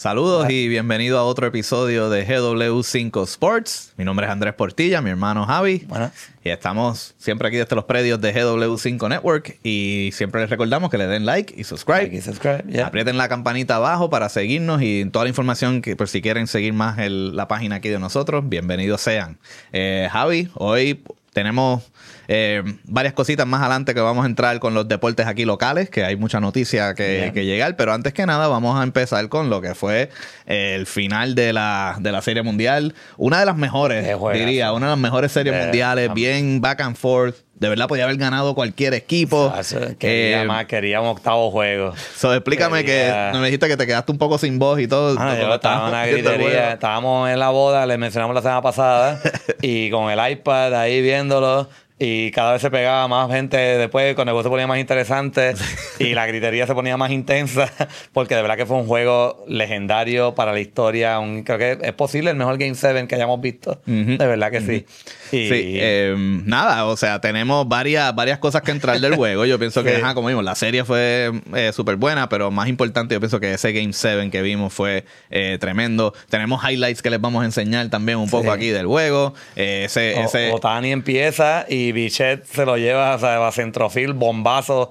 Saludos y bienvenido a otro episodio de GW5 Sports. Mi nombre es Andrés Portilla, mi hermano Javi. Buenas. Y estamos siempre aquí desde los predios de GW5 Network. Y siempre les recordamos que le den like y subscribe. Yeah. Aprieten la campanita abajo para seguirnos y toda la información que por si quieren seguir más la página aquí de nosotros, bienvenidos sean. Javi, hoy tenemos varias cositas más adelante que vamos a entrar con los deportes aquí locales, que hay mucha noticia que llegar, pero antes que nada vamos a empezar con lo que fue el final de la Serie Mundial. Una de las mejores, diría, una de las mejores series mundiales, bien back and forth. De verdad podía haber ganado cualquier equipo. Quería un octavo juego. Explícame que me dijiste que te quedaste un poco sin voz y todo. Yo estaba en una gritería. Estábamos en la boda, les mencionamos la semana pasada, y con el iPad ahí viéndolo. Y cada vez se pegaba más gente después, cuando el juego se ponía más interesante y la gritería se ponía más intensa, porque de verdad que fue un juego legendario para la historia. Creo que es posible el mejor Game 7 que hayamos visto. De verdad que sí. Nada, o sea, tenemos varias cosas que entrar del juego. Yo pienso que, como vimos, la serie fue súper buena, pero más importante, yo pienso que ese Game 7 que vimos fue tremendo. Tenemos highlights que les vamos a enseñar también un poco aquí del juego. Otani empieza y Bichette se lo lleva, o sea, a centrofield, bombazo,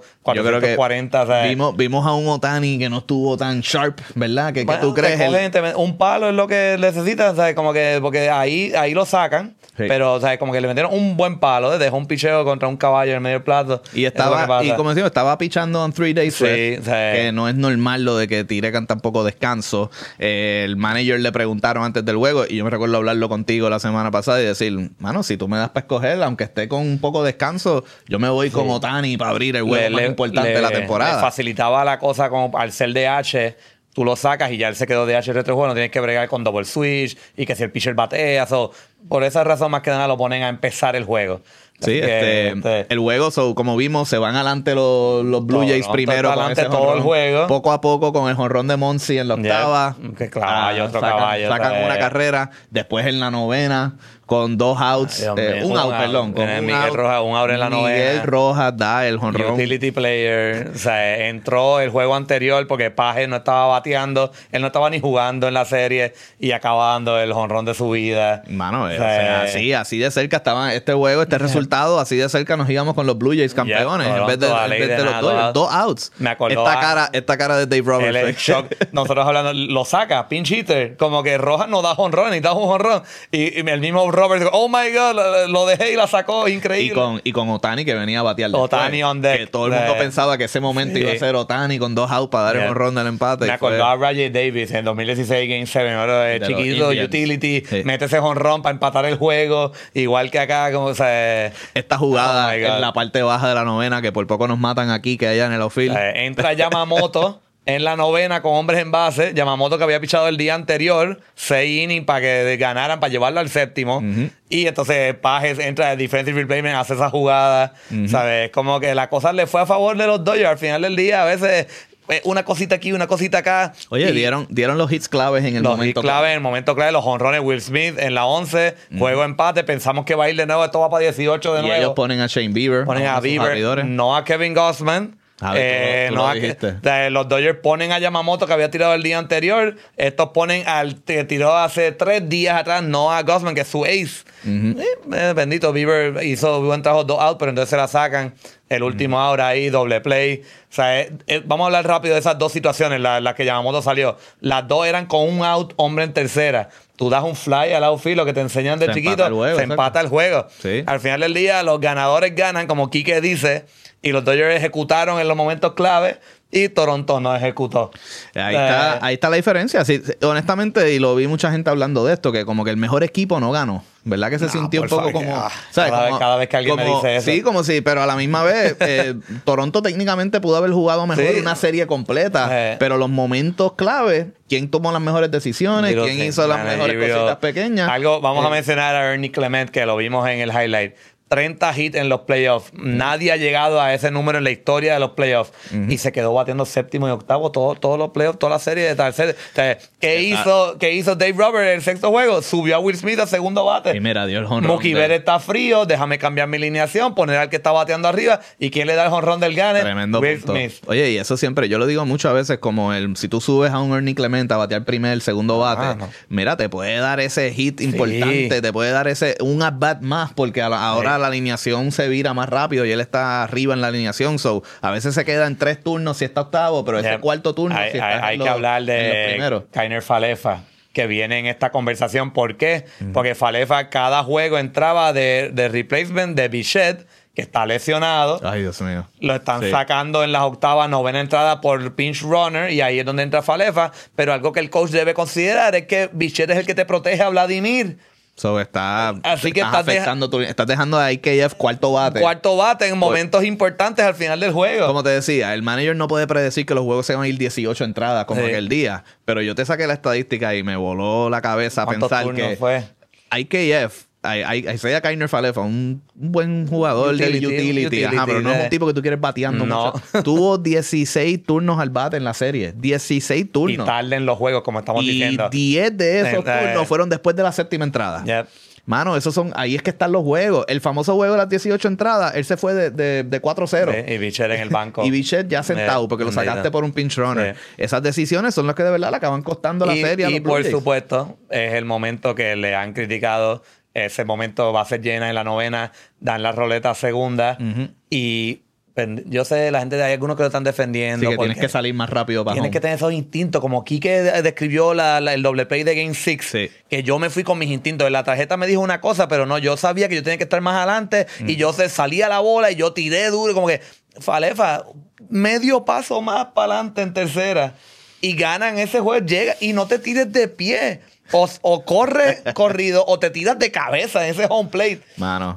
440. Yo creo que vimos a un Otani que no estuvo tan sharp, ¿verdad? ¿Qué tú crees? Un palo es lo que necesita, o sea, como que porque ahí lo sacan, pero o sea, como que le metieron un buen palo, dejó un picheo contra un caballo en el medio del plato. Y como decimos, estaba pichando en 3 days rest, que no es normal lo de que tire tan poco descanso. El manager le preguntaron antes del juego, y yo me recuerdo hablarlo contigo la semana pasada y decir, mano, si tú me das para escoger, aunque esté con un poco de descanso, yo me voy con Otani para abrir el juego más importante de la temporada. Le facilitaba la cosa como al ser DH. Tú lo sacas y ya él se quedó DH el resto del juego. No tienes que bregar con double switch y que si el pitcher batea. Por esa razón, más que nada, lo ponen a empezar el juego. Sí, el juego, como vimos, se van adelante los Blue Jays primero. Adelante todo el juego. Poco a poco con el jonrón de Monsi en la octava. Que caballo, otro caballo. Sacan una carrera. Después en la novena, con 2 outs. Un out. Con Miguel Rojas, un out en la novena. Miguel Rojas da el jonrón. Utility player. O sea, entró el juego anterior porque Page no estaba bateando. Él no estaba ni jugando en la serie y acaba dando el jonrón de su vida. Mano, así de cerca estaba este juego, este resultado, así de cerca nos íbamos con los Blue Jays campeones en vez de los Dodgers. 2 outs. Me acordó esta cara de Dave Roberts. Nosotros hablando, lo saca, pinch hitter. Como que Rojas no da jonrón, ni da un jonrón. Y el mismo Roberts, oh my God, lo dejé y la sacó, increíble. Y con Otani que venía a batear después. Otani on deck. Que todo el mundo pensaba que ese momento iba a ser Otani con 2 outs para dar el jonrón del empate. Me acordó a Rajay Davis en 2016 Game 7, chiquito, utility, mete ese jonrón para empatar el juego, igual que acá, como esta jugada en la parte baja de la novena, que por poco nos matan aquí, que allá en el outfield. Entra Yamamoto en la novena con hombres en base. Yamamoto que había pichado el día anterior 6 innings para que ganaran, para llevarlo al séptimo. Y entonces Pages entra de defensive replacement, hace esa jugada. ¿Sabes? Como que la cosa le fue a favor de los Dodgers. Al final del día, a veces una cosita aquí, una cosita acá. Oye, dieron los hits claves en el momento clave. En el momento clave, los jonrones. Will Smith en la 11, juego empate. Pensamos que va a ir de nuevo, esto va para 18 de nuevo. Y ellos ponen a Shane Bieber. Ponen a Bieber, no a Kevin Gausman. Los Dodgers ponen a Yamamoto, que había tirado el día anterior. Estos ponen al que tiró hace 3 días atrás, no a Gausman, que es su ace. Bendito, Bieber hizo buen trabajo, 2 outs, pero entonces se la sacan. El último out ahí, doble play. O sea, vamos a hablar rápido de esas 2 situaciones, las que Yamamoto salió. Las 2 eran con un out, hombre en tercera. Tú das un fly al outfield, lo que te enseñan de chiquito, se empata el juego. Sí. Al final del día, los ganadores ganan, como Quique dice, y los Dodgers ejecutaron en los momentos clave y Toronto no ejecutó. Ahí está la diferencia. Sí, honestamente, y lo vi mucha gente hablando de esto, que como que el mejor equipo no ganó. ¿Verdad que se sintió un poco como... Cada vez que alguien me dice eso. Sí, como si, pero a la misma vez, Toronto técnicamente pudo haber jugado mejor una serie completa, pero los momentos clave, ¿quién tomó las mejores decisiones? ¿Quién hizo las mejores cositas pequeñas? Vamos a mencionar a Ernie Clement, que lo vimos en el highlight. 30 hits en los playoffs. Nadie ha llegado a ese número en la historia de los playoffs. Y se quedó batiendo séptimo y octavo todos los playoffs, toda la serie de tercera. O sea, ¿qué hizo Dave Roberts en el sexto juego? Subió a Will Smith al segundo bate. Y mira, dio el jonrón. Mookie Betts está frío, déjame cambiar mi alineación, poner al que está bateando arriba. ¿Y quién le da el jonrón del gane? Tremendo Will punto. Smith. Oye, y eso siempre, yo lo digo muchas veces, como si tú subes a un Ernie Clemente a batear primer, segundo bate, mira, te puede dar ese hit importante, te puede dar un at-bat más, porque ahora la alineación se vira más rápido y él está arriba en la alineación. So, a veces se queda en 3 turnos si está octavo, pero ese cuarto turno si está hay que hablar de Kiner Falefa, que viene en esta conversación. ¿Por qué? Porque Falefa cada juego entraba de replacement de Bichette, que está lesionado. Ay, Dios mío. Lo están sacando en las octavas, novena entrada por pinch runner, y ahí es donde entra Falefa. Pero algo que el coach debe considerar es que Bichette es el que te protege a Vladimir. So, Así que estás dejando a IKF cuarto bate. Cuarto bate en momentos importantes al final del juego. Como te decía, el manager no puede predecir que los juegos se van a ir 18 entradas como aquel día. Pero yo te saqué la estadística y me voló la cabeza a pensar que fue? IKF, Isaiah Kiner Falefa, un buen jugador del utility. Ajá, pero no es un tipo que tú quieres bateando mucho. Tuvo 16 turnos al bate en la serie. 16 turnos. Y tarde en los juegos, como estamos diciendo. Y 10 de esos turnos fueron después de la séptima entrada. Yep. Mano, ahí es que están los juegos. El famoso juego de las 18 entradas, él se fue de 4-0. Y Bichette en el banco. Y Bichette ya sentado, porque lo sacaste por un pinch runner. Esas decisiones son las que de verdad le acaban costando la serie a los Blue por Jays. Supuesto, es el momento que le han criticado. Ese momento va a ser llena en la novena, dan la roleta segunda. Y yo sé, la gente, hay algunos que lo están defendiendo. Sí, que tienes que salir más rápido para Tienes que tener esos instintos. Como Quique describió el doble play de Game 6. Que yo me fui con mis instintos. La tarjeta me dijo una cosa, pero no, yo sabía que yo tenía que estar más adelante. Y yo salía la bola y yo tiré duro. Como que, Falefa, medio paso más para adelante en tercera. Y ganan ese juego. Llega y no te tires de pie. O corre corrido o te tiras de cabeza en ese home plate. Mano.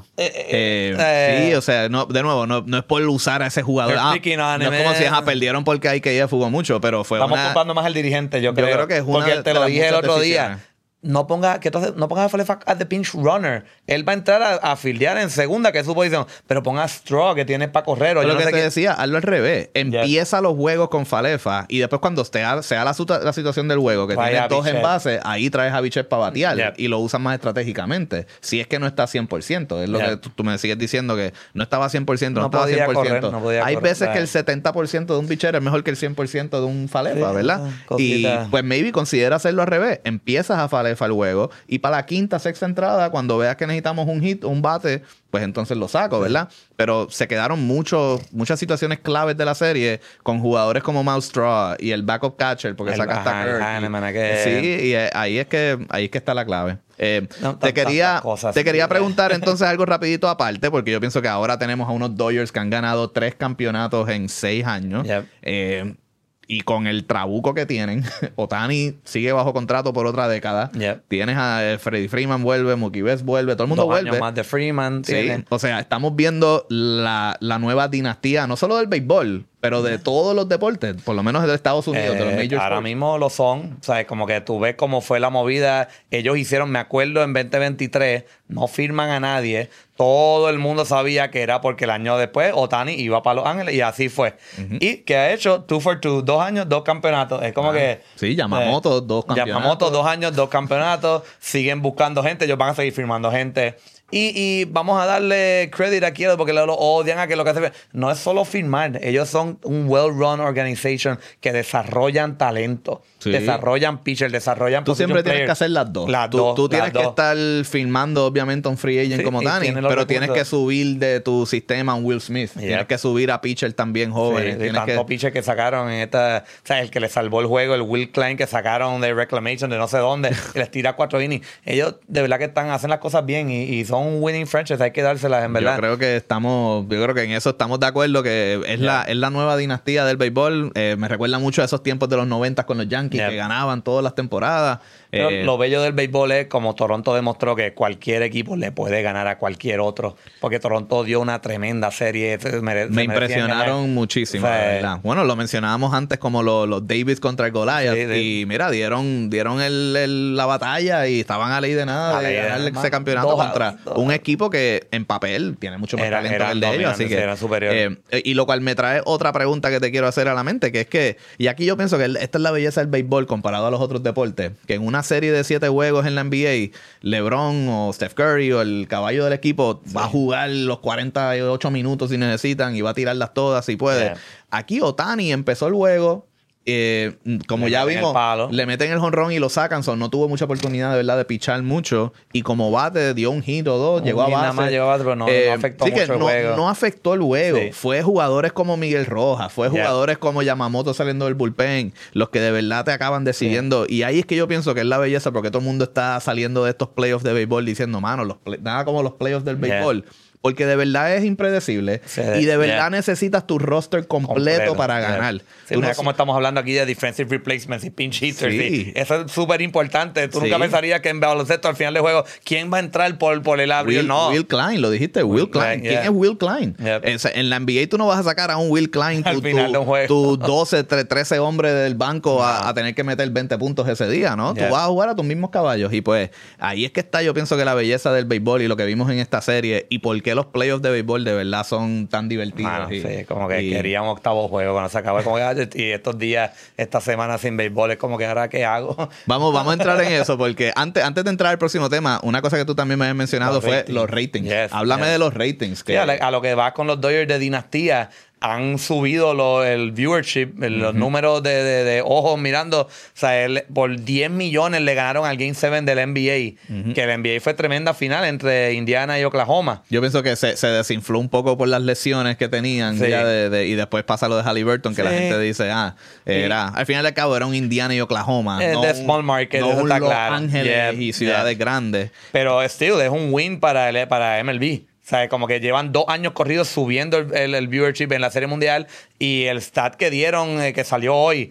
Sí, o sea, de nuevo, no es por usar a ese jugador. No es como si perdieron porque IKF jugó mucho, pero fue Estamos culpando más al dirigente, yo creo. Yo creo que es una porque te lo dije el otro decisiones. día. No ponga a Falefa as the pinch runner. Él va a entrar a fildear en segunda, que es su posición. Pero ponga a Straw, que tiene para correr. Lo que te decía, hazlo al revés. Empieza los juegos con Falefa y después cuando sea la situación del juego, que tienes 2 envases, ahí traes a Bichette para batear y lo usas más estratégicamente. Si es que no está 100%. Es lo que tú me sigues diciendo, que no estaba 100%, no estaba 100%. Correr, hay veces que el 70% de un Bichette es mejor que el 100% de un Falefa, ¿verdad? Y pues maybe considera hacerlo al revés. Empiezas a Falefa el juego y para la quinta, sexta entrada, cuando veas que necesitamos un hit, un bate, pues entonces lo saco, ¿verdad? Pero se quedaron muchas situaciones claves de la serie con jugadores como Mouse Straw y el backup catcher, porque sacaste a Kirk. Sí, y ahí es que está la clave. Te quería preguntar entonces algo rapidito aparte, porque yo pienso que ahora tenemos a unos Dodgers que han ganado 3 campeonatos en 6 años. Y con el trabuco que tienen, Ohtani sigue bajo contrato por otra década. Tienes a Freddie Freeman vuelve, Mookie Betts vuelve, todo el mundo 2 vuelve. años más de Freeman. Sí, o sea, estamos viendo la nueva dinastía, no solo del béisbol, pero de todos los deportes, por lo menos de Estados Unidos, de los major ahora sports. mismo lo son. O sea, como que tú ves cómo fue la movida. Ellos hicieron, me acuerdo, en 2023, no firman a nadie. Todo el mundo sabía que era porque el año después Ohtani iba para Los Ángeles y así fue. Y que ha hecho 2 for 2, 2 años, 2 campeonatos. Es como que... Sí, Yamamoto, 2 campeonatos. Yamamoto, 2 años, 2 campeonatos. Siguen buscando gente. Ellos van a seguir firmando gente. Y vamos a darle crédito aquí porque lo odian a que lo que hace. No es solo firmar. Ellos son un well-run organization que desarrollan talento. Sí. Desarrollan pitcher, desarrollan tú siempre tienes que hacer las dos. Tú tienes que estar firmando, obviamente, un free agent como Ohtani, pero tienes que subir de tu sistema a un Will Smith. Tienes que subir a pitcher también joven. Tantos pitchers que sacaron en esta... O sea, el que le salvó el juego, el Will Klein, que sacaron de Reclamation de no sé dónde, que les tira 4 innings. Ellos de verdad que hacen las cosas bien y son un winning franchise. Hay que dárselas, en verdad. Yo creo que en eso estamos de acuerdo, que es la nueva dinastía del béisbol. Me recuerda mucho a esos tiempos de los 90 con los Yankees, que ganaban todas las temporadas. Pero lo bello del béisbol es como Toronto demostró que cualquier equipo le puede ganar a cualquier otro, porque Toronto dio una tremenda serie. Me impresionaron muchísimo, la verdad. Bueno, lo mencionábamos antes como los Davis contra el Goliath, y mira, dieron la batalla y estaban a ley de nada de ganar ese campeonato un equipo que en papel tiene mucho más talento que el de ellos, así que era superior. y lo cual me trae otra pregunta que te quiero hacer a la mente, que es que, y aquí yo pienso que esta es la belleza del béisbol comparado a los otros deportes, que en una serie de 7 juegos en la NBA, LeBron o Steph Curry o el caballo del equipo va a jugar los 48 minutos si necesitan y va a tirarlas todas si puede. Aquí Ohtani empezó el juego, como ya vimos, le meten el jonrón y lo sacan. No tuvo mucha oportunidad de verdad de pichar mucho. Y como bate, dio un hit o dos, llegó a base. Nada más llegó a base, pero no afectó mucho el juego. No afectó el juego. Sí. Fue jugadores como Miguel Rojas, fue jugadores como Yamamoto saliendo del bullpen, los que de verdad te acaban decidiendo. Y ahí es que yo pienso que es la belleza, porque todo el mundo está saliendo de estos playoffs de béisbol diciendo, mano, nada como los playoffs del béisbol. Porque de verdad es impredecible. Y de verdad necesitas tu roster completo para ganar. Sí, mira cómo estamos hablando aquí de defensive replacements y pinch hitters. Sí. Eso es súper importante. Tú nunca pensarías que en baloncesto al final del juego, ¿quién va a entrar por el abril? No. Will Klein, lo dijiste, Will Klein. ¿Quién es Will Klein? En la NBA tú no vas a sacar a un Will Klein, tu 12, 13 hombres del banco a tener que meter 20 puntos ese día, ¿no? Tú vas a jugar a tus mismos caballos. Y pues ahí es que está, yo pienso que la belleza del béisbol y lo que vimos en esta serie y por qué los playoffs de béisbol de verdad son tan divertidos. Sí, como que quería un octavo juego cuando se acabó. Como que, y estos días, esta semana sin béisbol, es como que ahora ¿qué hago? Vamos a entrar en eso, porque antes de entrar al próximo tema, una cosa que tú también me habías mencionado fue los ratings. Háblame de los ratings. Sí, a lo que va con los Dodgers de dinastía. Han subido el viewership, los números de ojos mirando. O sea, por 10 millones le ganaron al Game 7 del NBA. Que el NBA fue tremenda final entre Indiana y Oklahoma. Yo pienso que se desinfló un poco por las lesiones que tenían. Ya y después pasa lo de Halliburton, que la gente dice, al final del cabo era un Indiana y Oklahoma. No de small market, no eso está Los claro. Ángeles y ciudades grandes. Pero still, es un win para MLB. O sea, como que llevan 2 años corridos subiendo el viewership en la Serie Mundial y el stat que dieron, que salió hoy,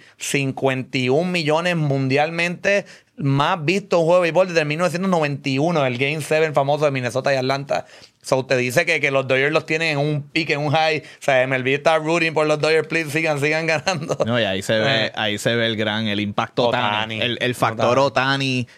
51 millones mundialmente, más visto un juego de béisbol desde 1991, el Game 7 famoso de Minnesota y Atlanta. So, te dice que los Dodgers los tienen en un pique, en un high. O sea, MLB está rooting por los Dodgers, please, sigan ganando. No, y ahí se ve el impacto Ohtani. El factor Ohtani.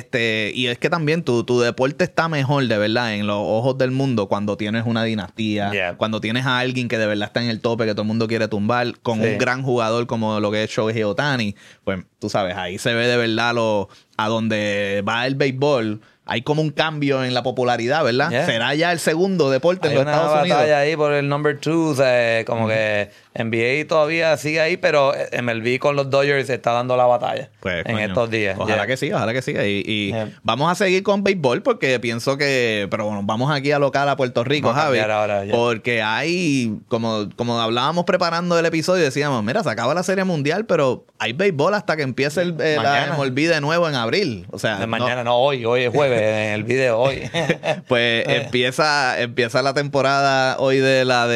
Y es que también tu deporte está mejor, de verdad, en los ojos del mundo cuando tienes una dinastía, cuando tienes a alguien que de verdad está en el tope, que todo el mundo quiere tumbar, con un gran jugador como lo que es Shohei Ohtani. Pues, tú sabes, ahí se ve de verdad a donde va el béisbol. Hay como un cambio en la popularidad, ¿verdad? ¿Será ya el segundo deporte en los Estados Unidos? Hay una batalla ahí por el number 2, o sea, como que NBA todavía sigue ahí, pero MLB con los Dodgers está dando la batalla en estos días. Ojalá que siga. Y vamos a seguir con béisbol porque pienso que... Pero bueno, vamos aquí a local a Puerto Rico, Javi. Porque hay... Como hablábamos preparando el episodio, decíamos, mira, se acaba la Serie Mundial, pero hay béisbol hasta que empiece la MLB de nuevo en abril. O sea... Hoy es jueves. En el video hoy. Pues empieza la temporada hoy de la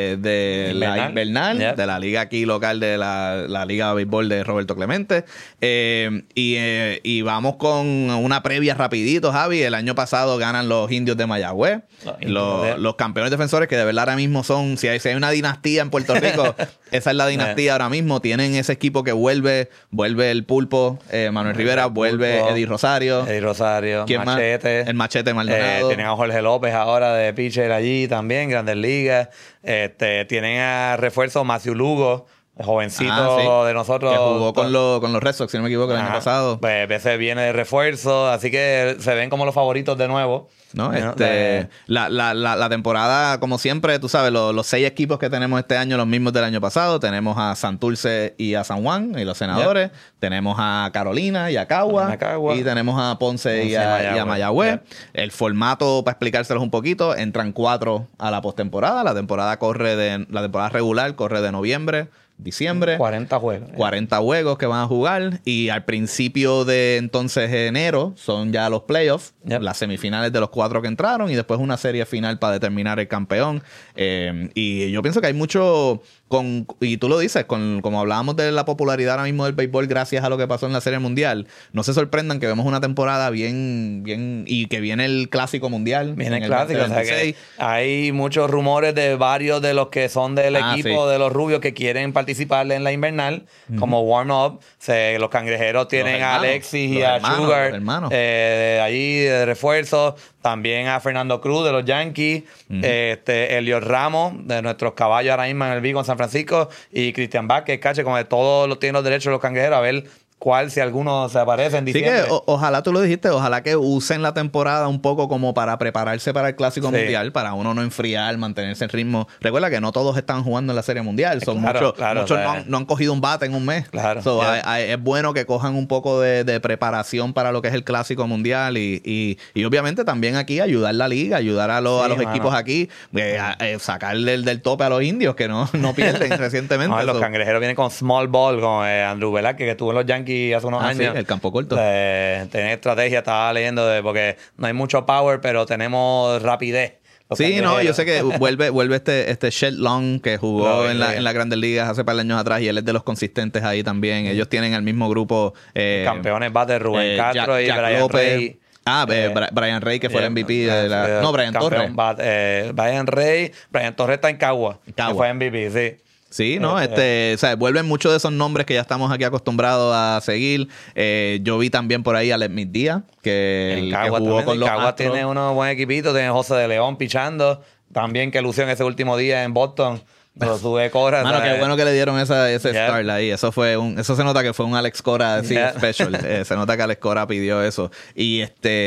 invernal, de la liga aquí local de la Liga de Béisbol de Roberto Clemente. Y vamos con una previa rapidito, Javi. El año pasado ganan los Indios de Mayagüez. Los campeones defensores que de verdad ahora mismo son, si hay una dinastía en Puerto Rico, esa es la dinastía ahora mismo. Tienen ese equipo que vuelve el Pulpo, Manuel Rivera, vuelve Eddie Rosario. ¿Quién Machete. El Machete Maldonado. Tienen a Jorge López ahora de pitcher allí también, Grandes Ligas. Tienen a refuerzo Matthew Lugo, jovencito de nosotros. Que jugó con los Red Sox, si no me equivoco, el año pasado. Pues ese viene de refuerzo, así que se ven como los favoritos de nuevo. ¿No? La temporada, como siempre, tú sabes, los 6 equipos que tenemos este año, los mismos del año pasado. Tenemos a Santurce y a San Juan y los Senadores. Tenemos a Carolina y a Cagua. Y tenemos a Ponce y a Mayagüez. El formato, para explicárselos un poquito, entran 4 a la postemporada. La temporada regular corre de noviembre, diciembre. 40 juegos. 40 juegos que van a jugar. Y al principio de entonces enero son ya los playoffs, las semifinales de los 4 que entraron y después una serie final para determinar el campeón. Y yo pienso que hay mucho... y tú lo dices, como hablábamos de la popularidad ahora mismo del béisbol gracias a lo que pasó en la Serie Mundial, no se sorprendan que vemos una temporada bien y que viene el Clásico Mundial. Viene el Clásico, o sea que hay muchos rumores de varios de los que son del equipo de los Rubios que quieren participar participarle en la invernal como warm-up. Los cangrejeros tienen a Alexis y a Sugar allí de refuerzo. También a Fernando Cruz de los Yankees, Elliot Ramos de nuestros caballos ahora mismo en el Vigo en San Francisco y Christian Vázquez, cache, como de todos tienen los derechos de los cangrejeros, a ver si alguno se aparece en diciembre. Sí, que ojalá tú lo dijiste, ojalá que usen la temporada un poco como para prepararse para el Clásico Mundial, para uno no enfriar, mantenerse en ritmo. Recuerda que no todos están jugando en la Serie Mundial, muchos no han cogido un bate en un mes. Es bueno que cojan un poco de preparación para lo que es el Clásico Mundial y obviamente también aquí ayudar la liga, ayudar a los equipos aquí, sacarle del tope a los indios que no pierden recientemente. Los cangrejeros vienen con small ball, con Andrew Velázquez, que estuvo en los Yankees hace unos años. Sí, el campo corto. Tener estrategia, estaba leyendo porque no hay mucho power, pero tenemos rapidez. Sí, no, yo sé que vuelve este Shed Long que jugó en las Grandes Ligas hace par de años atrás y él es de los consistentes ahí también. Ellos tienen el mismo grupo. Campeones bate Rubén Castro y Jack Brian López. Rey. Brian Rey, que fue el MVP de la... No, Brian Torres. Brian Rey. Brian Torres está en Cagua. Que fue MVP, sí. Sí, ¿no? O sea, vuelven muchos de esos nombres que ya estamos aquí acostumbrados a seguir. Yo vi también por ahí a Lemmy Díaz, que jugó con los Caguas Astros. tiene unos buen equipitos. Tiene José de León pichando. También que lució en ese último día en Boston. Pero sube Cora. Mano, qué bueno que le dieron ese start ahí. Eso se nota que fue un Alex Cora special. Se nota que Alex Cora pidió eso. Y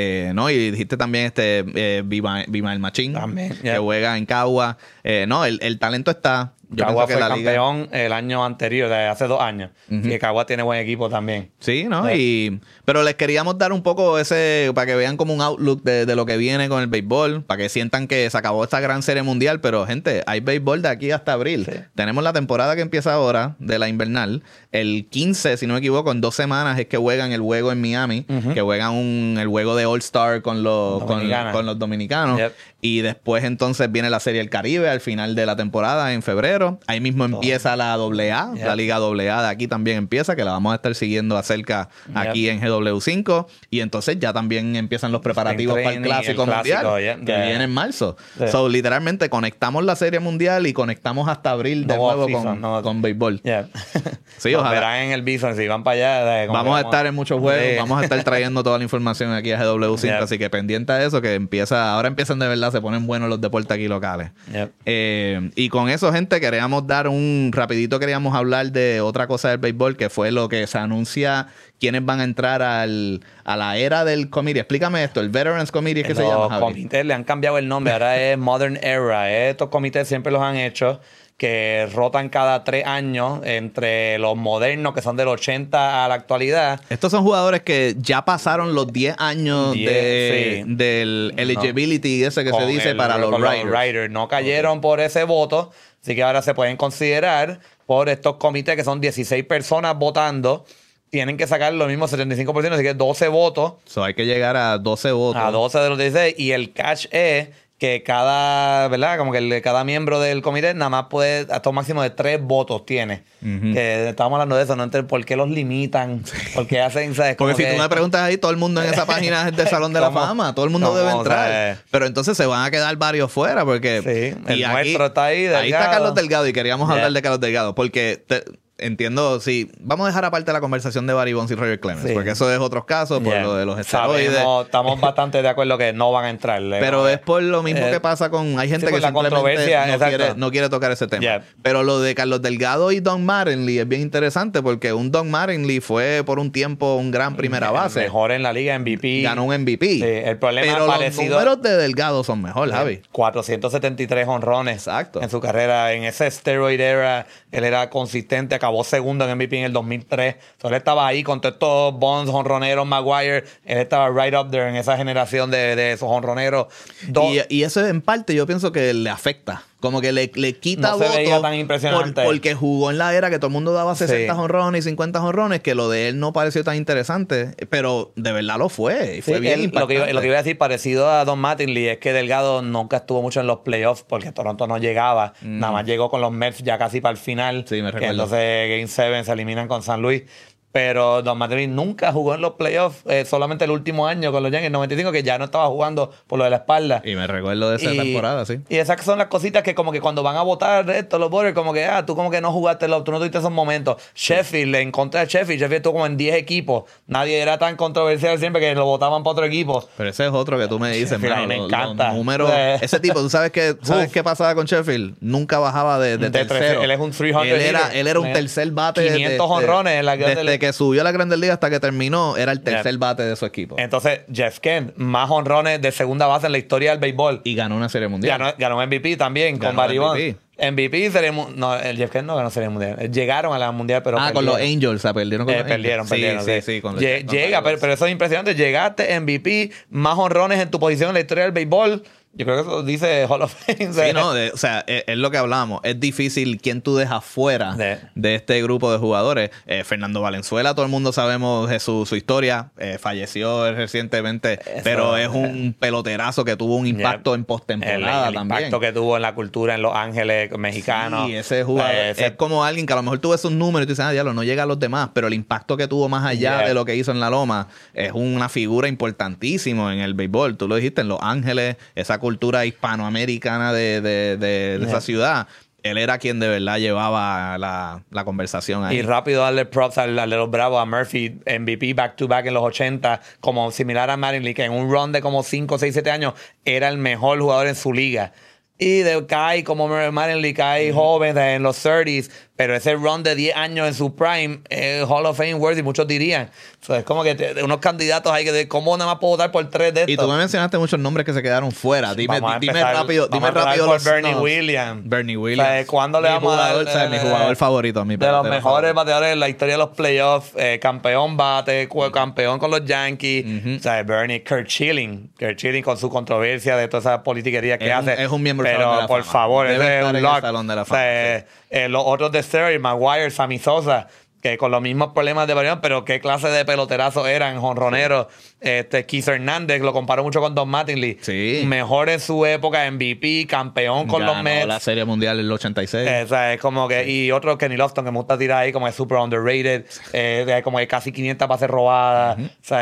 y dijiste también Vimael Machín, también, que juega en Cagua. El talento está. Cagua fue campeón el año anterior, de hace 2 años. Y Cagua tiene buen equipo también. Sí, ¿no? Pero les queríamos dar un poco para que vean como un outlook de lo que viene con el béisbol, para que sientan que se acabó esta gran serie mundial. Pero, gente, hay béisbol de aquí hasta abril. Sí. Tenemos la temporada que empieza ahora, de la invernal. El 15, si no me equivoco, en 2 semanas es que juegan el juego en Miami, que juegan el juego de All-Star con los dominicanos. Yep. Y después entonces viene la Serie del Caribe al final de la temporada en febrero. Ahí mismo empieza la AA, la Liga AA de aquí también empieza, que la vamos a estar siguiendo acerca aquí en GW5. Y entonces ya también empiezan los preparativos para el Clásico Mundial, que viene en marzo. So, literalmente conectamos la Serie Mundial y conectamos hasta abril de nuevo con béisbol. Sí, ojalá. Verán en el Bison, si van para allá. Vamos a estar en muchos juegos, vamos a estar trayendo toda la información aquí a GW5, así que pendiente a eso, que ahora empiezan de verdad, se ponen buenos los deportes aquí locales. Y con eso, gente, queríamos hablar de otra cosa del béisbol, que fue lo que se anuncia, quiénes van a entrar a la era del committee. Explícame esto, el Veterans Committee, ¿qué se llama, Javi? Los comités le han cambiado el nombre, ahora es Modern Era. Estos comités siempre los han hecho, que rotan cada 3 años entre los modernos, que son del 80 a la actualidad. Estos son jugadores que ya pasaron los 10 años del eligibility ese que se dice para los Riders. No cayeron por ese voto, así que ahora se pueden considerar por estos comités que son 16 personas votando. Tienen que sacar lo mismo 75%, así que 12 votos. Hay que llegar a 12 votos. A 12 de los 16. Y el catch es que cada miembro del comité nada más puede, hasta un máximo de 3 votos tiene. Que estábamos hablando de eso, no entiendo por qué los limitan, por qué hacen, ¿sabes? Porque si tú me preguntas ahí, todo el mundo en esa página es del Salón de la Fama, todo el mundo debe entrar. Pero entonces se van a quedar varios fuera, porque... Sí, el nuestro está ahí, Delgado. Ahí está Carlos Delgado, y queríamos hablar de Carlos Delgado, porque... Entiendo, sí. Vamos a dejar aparte la conversación de Barry Bonds y Roger Clemens, porque eso es otros casos, por lo de los esteroides. Estamos bastante de acuerdo que no van a entrar. Pero es por lo mismo que pasa con... Hay gente que simplemente no quiere tocar ese tema. Pero lo de Carlos Delgado y Don Mattingly es bien interesante, porque un Don Mattingly fue por un tiempo un gran primera base. Mejor en la liga, MVP. Ganó un MVP. Sí, el problema pero los números de Delgado son mejor, Javi. 473 honrones en su carrera. En ese steroid era, él era consistente, acabó segundo en MVP en el 2003. Él estaba ahí con todos estos Bonds, honroneros, Maguire. Él estaba right up there en esa generación de esos honroneros. Y eso en parte yo pienso que le afecta. Como que le quita votos. No se veía tan impresionante. Porque jugó en la era que todo el mundo daba 60 honrones y 50 honrones, que lo de él no pareció tan interesante. Pero de verdad lo fue. Y fue bien impactante. Lo que iba a decir, parecido a Don Mattingly, es que Delgado nunca estuvo mucho en los playoffs porque Toronto no llegaba. Nada más llegó con los Mets ya casi para el final. Sí, me recuerdo. Entonces Game 7 se eliminan con San Luis. Pero Don Mattingly nunca jugó en los playoffs, solamente el último año con los Yankees, en 95, que ya no estaba jugando por lo de la espalda. Y me recuerdo de esa temporada, sí. Y esas son las cositas que como que cuando van a votar esto, los voters, como que, tú como que no jugaste, tú no tuviste esos momentos. Sheffield, en contra de Sheffield estuvo como en 10 equipos. Nadie era tan controversial siempre que lo votaban para otro equipo. Pero ese es otro que tú me dices, Sheffield, me encanta. Los números, ese tipo, ¿tú sabes qué pasaba con Sheffield? Nunca bajaba de tercero. Él es un 300 él era un tercer bate 500 honrones en la desde que subió a la Grandes Ligas hasta que terminó, era el tercer bate de su equipo. Entonces, Jeff Kent, más honrones de segunda base en la historia del béisbol. Y ganó una Serie Mundial. Ganó MVP también con Barry Bonds. MVP, no, el Jeff Kent no ganó Serie Mundial. Llegaron a la Mundial, pero con los Angels, perdieron con los Perdieron. Sí, con los Llega, pero eso es impresionante. Llegaste MVP, más honrones en tu posición en la historia del béisbol. Yo creo que eso dice Hall of Fame. Sí, no, o sea, es lo que hablábamos. Es difícil quién tú dejas fuera de este grupo de jugadores. Fernando Valenzuela, todo el mundo sabemos de su historia. Falleció recientemente, pero es un peloterazo que tuvo un impacto en postemporada también. El impacto que tuvo en la cultura en Los Ángeles mexicanos. Sí, ese jugador es como alguien que a lo mejor tuvo esos números y tú dices, diablo, no llega a los demás, pero el impacto que tuvo más allá de lo que hizo en la loma es una figura importantísima en el béisbol. Tú lo dijiste, en Los Ángeles, esa cultura hispanoamericana de esa ciudad. Él era quien de verdad llevaba la conversación ahí. Y rápido darle props al de los Bravos, a Murphy, MVP back-to-back en los 80, como similar a Mattingly, que en un run de como 5, 6, 7 años era el mejor jugador en su liga. Y cae como Mattingly, cae joven en los 30s, pero ese run de 10 años en su prime es Hall of Fame worthy, muchos dirían. Es como que unos candidatos ahí que ¿cómo nada más puedo votar por 3 de estos? Y tú me mencionaste muchos nombres que se quedaron fuera. Dime rápido por Bernie Williams. Bernie Williams. ¿Cuándo le vamos a dar? Mi jugador favorito a mí. De los mejores bateadores en la historia de los playoffs, campeón bate, campeón con los Yankees. Bernie, Kurt Schilling con su controversia de toda esa politiquería que hace. Es un miembro del Salón de la Fama. Pero por favor, ese es un lock. Salón de la Fama. Los otros de Sterry, Maguire, Sammy Sosa, que con los mismos problemas de variación, pero qué clase de peloterazos eran, jonroneros. Keith Hernández, lo comparó mucho con Don Mattingly. Sí. Mejor en su época, MVP, campeón con los Mets. La Serie Mundial en el 86. Es como que, y otro Kenny Lofton, que me gusta tirar ahí, como es super underrated, como que casi 500 bases robadas.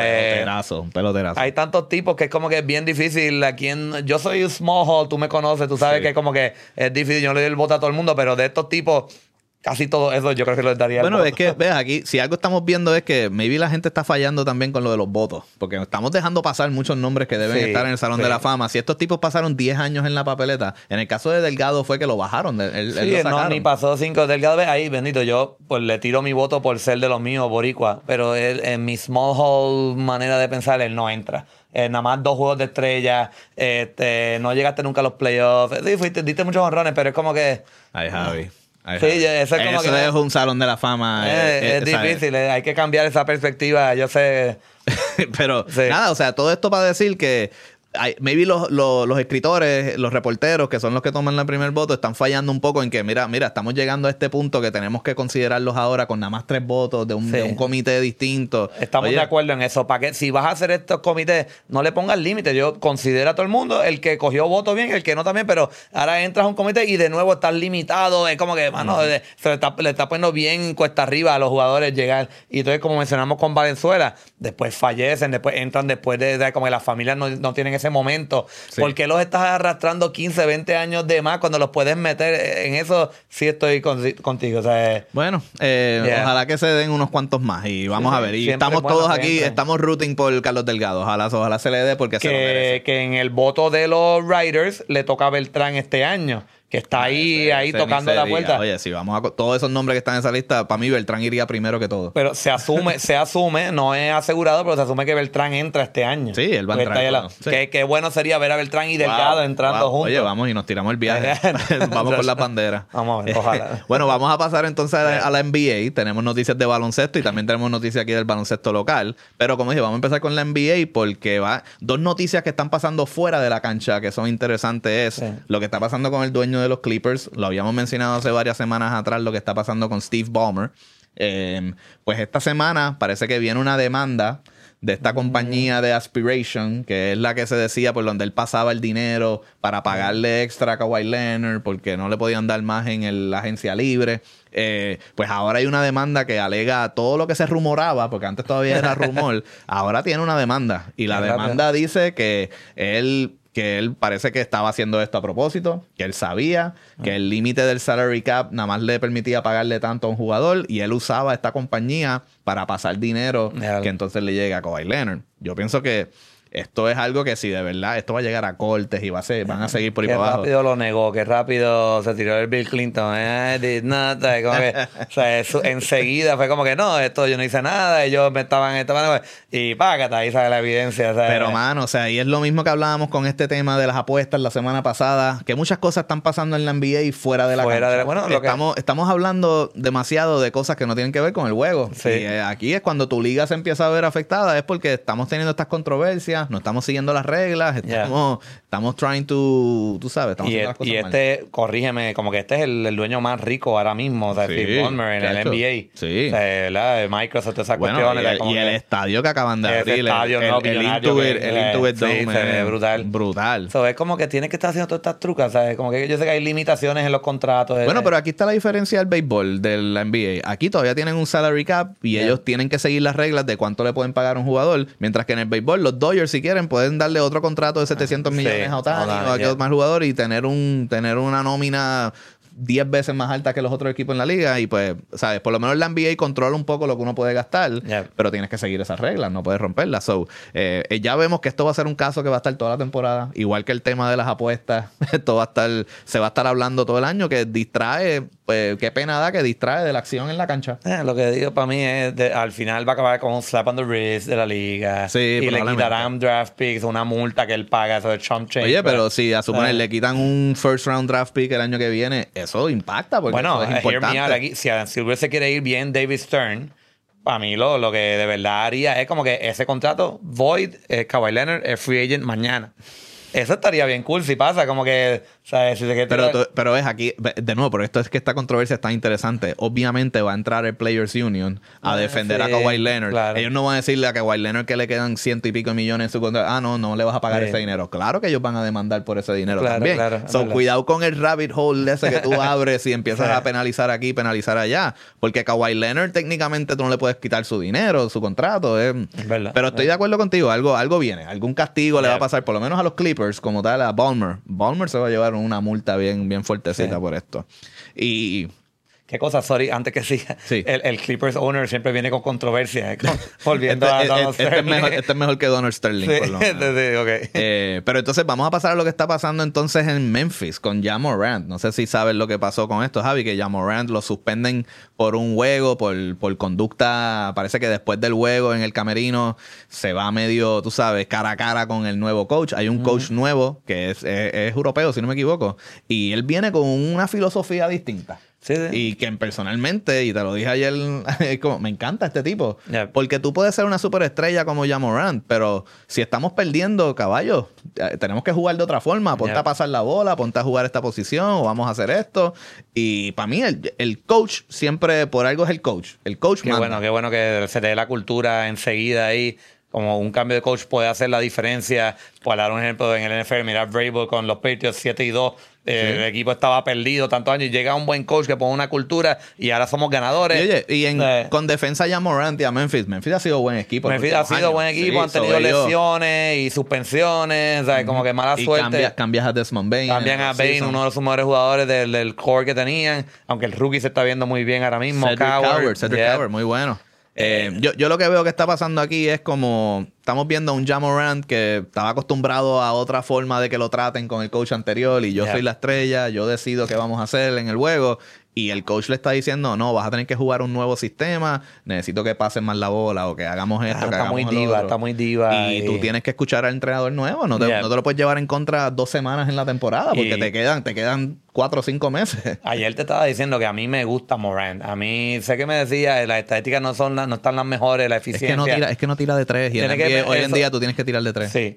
Un peloterazo. Hay tantos tipos que es como que es bien difícil. Yo soy un small hall, tú me conoces, tú sabes que es como que es difícil. Yo no le doy el voto a todo el mundo, pero de estos tipos, casi todo eso yo creo que les daría el voto. Es que, ves, aquí, si algo estamos viendo es que maybe la gente está fallando también con lo de los votos, porque estamos dejando pasar muchos nombres que deben estar en el Salón de la Fama. Si estos tipos pasaron 10 años en la papeleta, en el caso de Delgado fue que lo bajaron, él lo sacaron. No, ni pasó 5. Delgado, ahí, bendito, yo pues le tiro mi voto por ser de los míos, boricua, pero él, en mi small hall manera de pensar, él no entra. Nada más 2 juegos de estrella, no llegaste nunca a los playoffs. Sí, diste muchos honrones, pero es como que... Ay, Javi. Sí, eso es como que es un Salón de la Fama. Es difícil, hay que cambiar esa perspectiva, yo sé. Pero nada, o sea, todo esto para decir que maybe los escritores, los reporteros, que son los que toman el primer voto, están fallando un poco en que, mira, estamos llegando a este punto que tenemos que considerarlos ahora con nada más 3 votos de un comité distinto. Estamos de acuerdo en eso. Para que si vas a hacer estos comités, no le pongas límites. Yo considero a todo el mundo, el que cogió voto bien, el que no también, pero ahora entras a un comité y de nuevo estás limitado. Es como que, mano, le está poniendo bien cuesta arriba a los jugadores llegar. Y entonces, como mencionamos con Valenzuela, después fallecen, después entran después de como que las familias no tienen ese momento. ¿Por qué los estás arrastrando 15, 20 años de más cuando los puedes meter en eso? Sí estoy contigo. O sea, bueno, ojalá que se den unos cuantos más y vamos a ver. Y estamos todos aquí, estamos rooting por Carlos Delgado. Ojalá se le dé porque se lo merece. Que en el voto de los Riders le toca a Beltrán este año, que está ahí tocando la puerta. Oye, si vamos a todos esos nombres que están en esa lista, para mí Beltrán iría primero que todo. Pero se asume, no es asegurado, pero se asume que Beltrán entra este año. Sí, él va a entrar. Qué bueno sería ver a Beltrán y Delgado entrando juntos. Oye, vamos y nos tiramos el viaje. Vamos con la bandera. Vamos a ver, ojalá. Bueno, vamos a pasar entonces a la NBA. Tenemos noticias de baloncesto y también tenemos noticias aquí del baloncesto local. Pero como dije, vamos a empezar con la NBA porque 2 noticias que están pasando fuera de la cancha que son interesantes. Lo que está pasando con el dueño de los Clippers, lo habíamos mencionado hace varias semanas atrás, lo que está pasando con Steve Ballmer. Pues esta semana parece que viene una demanda de esta compañía de Aspiration, que es la que se decía por donde él pasaba el dinero para pagarle extra a Kawhi Leonard porque no le podían dar más en la agencia libre. Pues ahora hay una demanda que alega todo lo que se rumoraba, porque antes todavía era rumor, ahora tiene una demanda. Y la demanda dice que él parece que estaba haciendo esto a propósito, que él sabía que el límite del salary cap nada más le permitía pagarle tanto a un jugador y él usaba esta compañía para pasar dinero que entonces le llega a Kawhi Leonard. Yo pienso que esto es algo que si de verdad esto va a llegar a cortes y van a seguir por ahí para abajo. Qué rápido lo negó, qué rápido se tiró el Bill Clinton. Did not, como que, o sea, enseguida fue como que no, esto yo no hice nada, ellos me estaban y págata, ahí sale la evidencia. ¿Sabes? Pero mano, o sea, y es lo mismo que hablábamos con este tema de las apuestas la semana pasada, que muchas cosas están pasando en la NBA y fuera de la cancha. Bueno, estamos hablando demasiado de cosas que no tienen que ver con el juego. Sí. Y aquí es cuando tu liga se empieza a ver afectada, es porque estamos teniendo estas controversias, no estamos siguiendo las reglas, estamos trying to, tú sabes, estamos haciendo las cosas mal. Corrígeme, como que este es el dueño más rico ahora mismo, o sea, Steve Ballmer en el NBA. Sí. O sea, Microsoft, esas cuestiones. Y el estadio que acaban de abrir, el Intuit Dome, se ve brutal. Brutal. So, es como que tienes que estar haciendo todas estas trucas, ¿sabes? Como que yo sé que hay limitaciones en los contratos. Bueno, pero aquí está la diferencia del béisbol, de la NBA. Aquí todavía tienen un salary cap y ellos tienen que seguir las reglas de cuánto le pueden pagar a un jugador, mientras que en el béisbol los Dodgers, si quieren, pueden darle otro contrato de 700 millones a Ohtani o a aquel más jugador y tener una nómina 10 veces más alta que los otros equipos en la liga y pues, ¿sabes? Por lo menos la NBA controla un poco lo que uno puede gastar, pero tienes que seguir esas reglas, no puedes romperlas. So, ya vemos que esto va a ser un caso que va a estar toda la temporada, igual que el tema de las apuestas, se va a estar hablando todo el año, que distrae, pues qué pena da que distrae de la acción en la cancha. Lo que digo para mí es, al final va a acabar con un slap on the wrist de la liga. Sí, y le quitarán draft picks, una multa que él paga, eso de chump change. Oye, pero si a suponer le quitan un first round draft pick el año que viene, eso impacta porque bueno, eso es importante. hear me out aquí. Si hubiese quiere ir bien David Stern, para mí lo que de verdad haría es como que ese contrato void, Kawhi Leonard es free agent mañana. Eso estaría bien cool si pasa, como que, ¿sabes? Si se quiere pero es aquí, de nuevo, pero esto es que esta controversia está interesante. Obviamente va a entrar el Players Union a defender a Kawhi Leonard. Claro. Ellos no van a decirle a Kawhi Leonard que le quedan 100 y pico millones en su contrato. No le vas a pagar ese dinero. Claro que ellos van a demandar por ese dinero también. Claro, cuidado con el rabbit hole ese que tú abres y empiezas a penalizar aquí, penalizar allá. Porque Kawhi Leonard técnicamente tú no le puedes quitar su dinero, su contrato. Es verdad. Pero estoy de acuerdo contigo. Algo viene. Algún castigo le va a pasar, por lo menos a los Clippers, como tal a Ballmer. Ballmer se va a llevar una multa bien fuertecita por esto. Y qué cosa, sorry, antes que siga. Sí. El Clippers owner siempre viene con controversia. Volviendo a Donald Sterling. Este es mejor que Donald Sterling, sí, por lo menos. Sí, okay. Pero entonces vamos a pasar a lo que está pasando entonces en Memphis con Ja Morant. No sé si sabes lo que pasó con esto, Javi, que Ja Morant lo suspenden por un juego, por conducta. Parece que después del juego en el camerino se va medio, tú sabes, cara a cara con el nuevo coach. Hay un coach nuevo que es europeo, si no me equivoco, y él viene con una filosofía distinta. Sí. Y que personalmente, y te lo dije ayer, como, me encanta este tipo. Porque tú puedes ser una superestrella como Ja Morant, pero si estamos perdiendo, caballo, tenemos que jugar de otra forma. Ponte a pasar la bola, ponte a jugar esta posición, o vamos a hacer esto. Y para mí, el coach siempre, por algo es el coach. El coach manda. Qué bueno que se te dé la cultura enseguida ahí. Como un cambio de coach puede hacer la diferencia. Por dar un ejemplo en el NFL, mirar Vrabel con los Patriots 7-2. El equipo estaba perdido tantos años y llega un buen coach que pone una cultura y ahora somos ganadores. Con defensa ya Morant y a Memphis ha sido buen equipo. Memphis ha sido buen equipo, han tenido lesiones y suspensiones, ¿sabes? Como que mala suerte. Cambias a Desmond Bain. Cambian a Bain, uno de los mejores jugadores del core que tenían, aunque el rookie se está viendo muy bien ahora mismo. Cedric Coward, muy bueno. Yo lo que veo que está pasando aquí es como estamos viendo a un Ja Morant que estaba acostumbrado a otra forma de que lo traten con el coach anterior y yo soy la estrella, yo decido qué vamos a hacer en el juego y el coach le está diciendo no, vas a tener que jugar un nuevo sistema, necesito que pases más la bola o que hagamos esto, que hagamos está muy diva y tú tienes que escuchar al entrenador nuevo, no te lo puedes llevar en contra 2 semanas en la temporada porque te quedan 4 o 5 meses. Ayer te estaba diciendo que a mí me gusta Morant. A mí, sé que me decía, las estadísticas no están las mejores, la eficiencia. Es que no tira de 3 y hoy en día tú tienes que tirar de 3. Sí.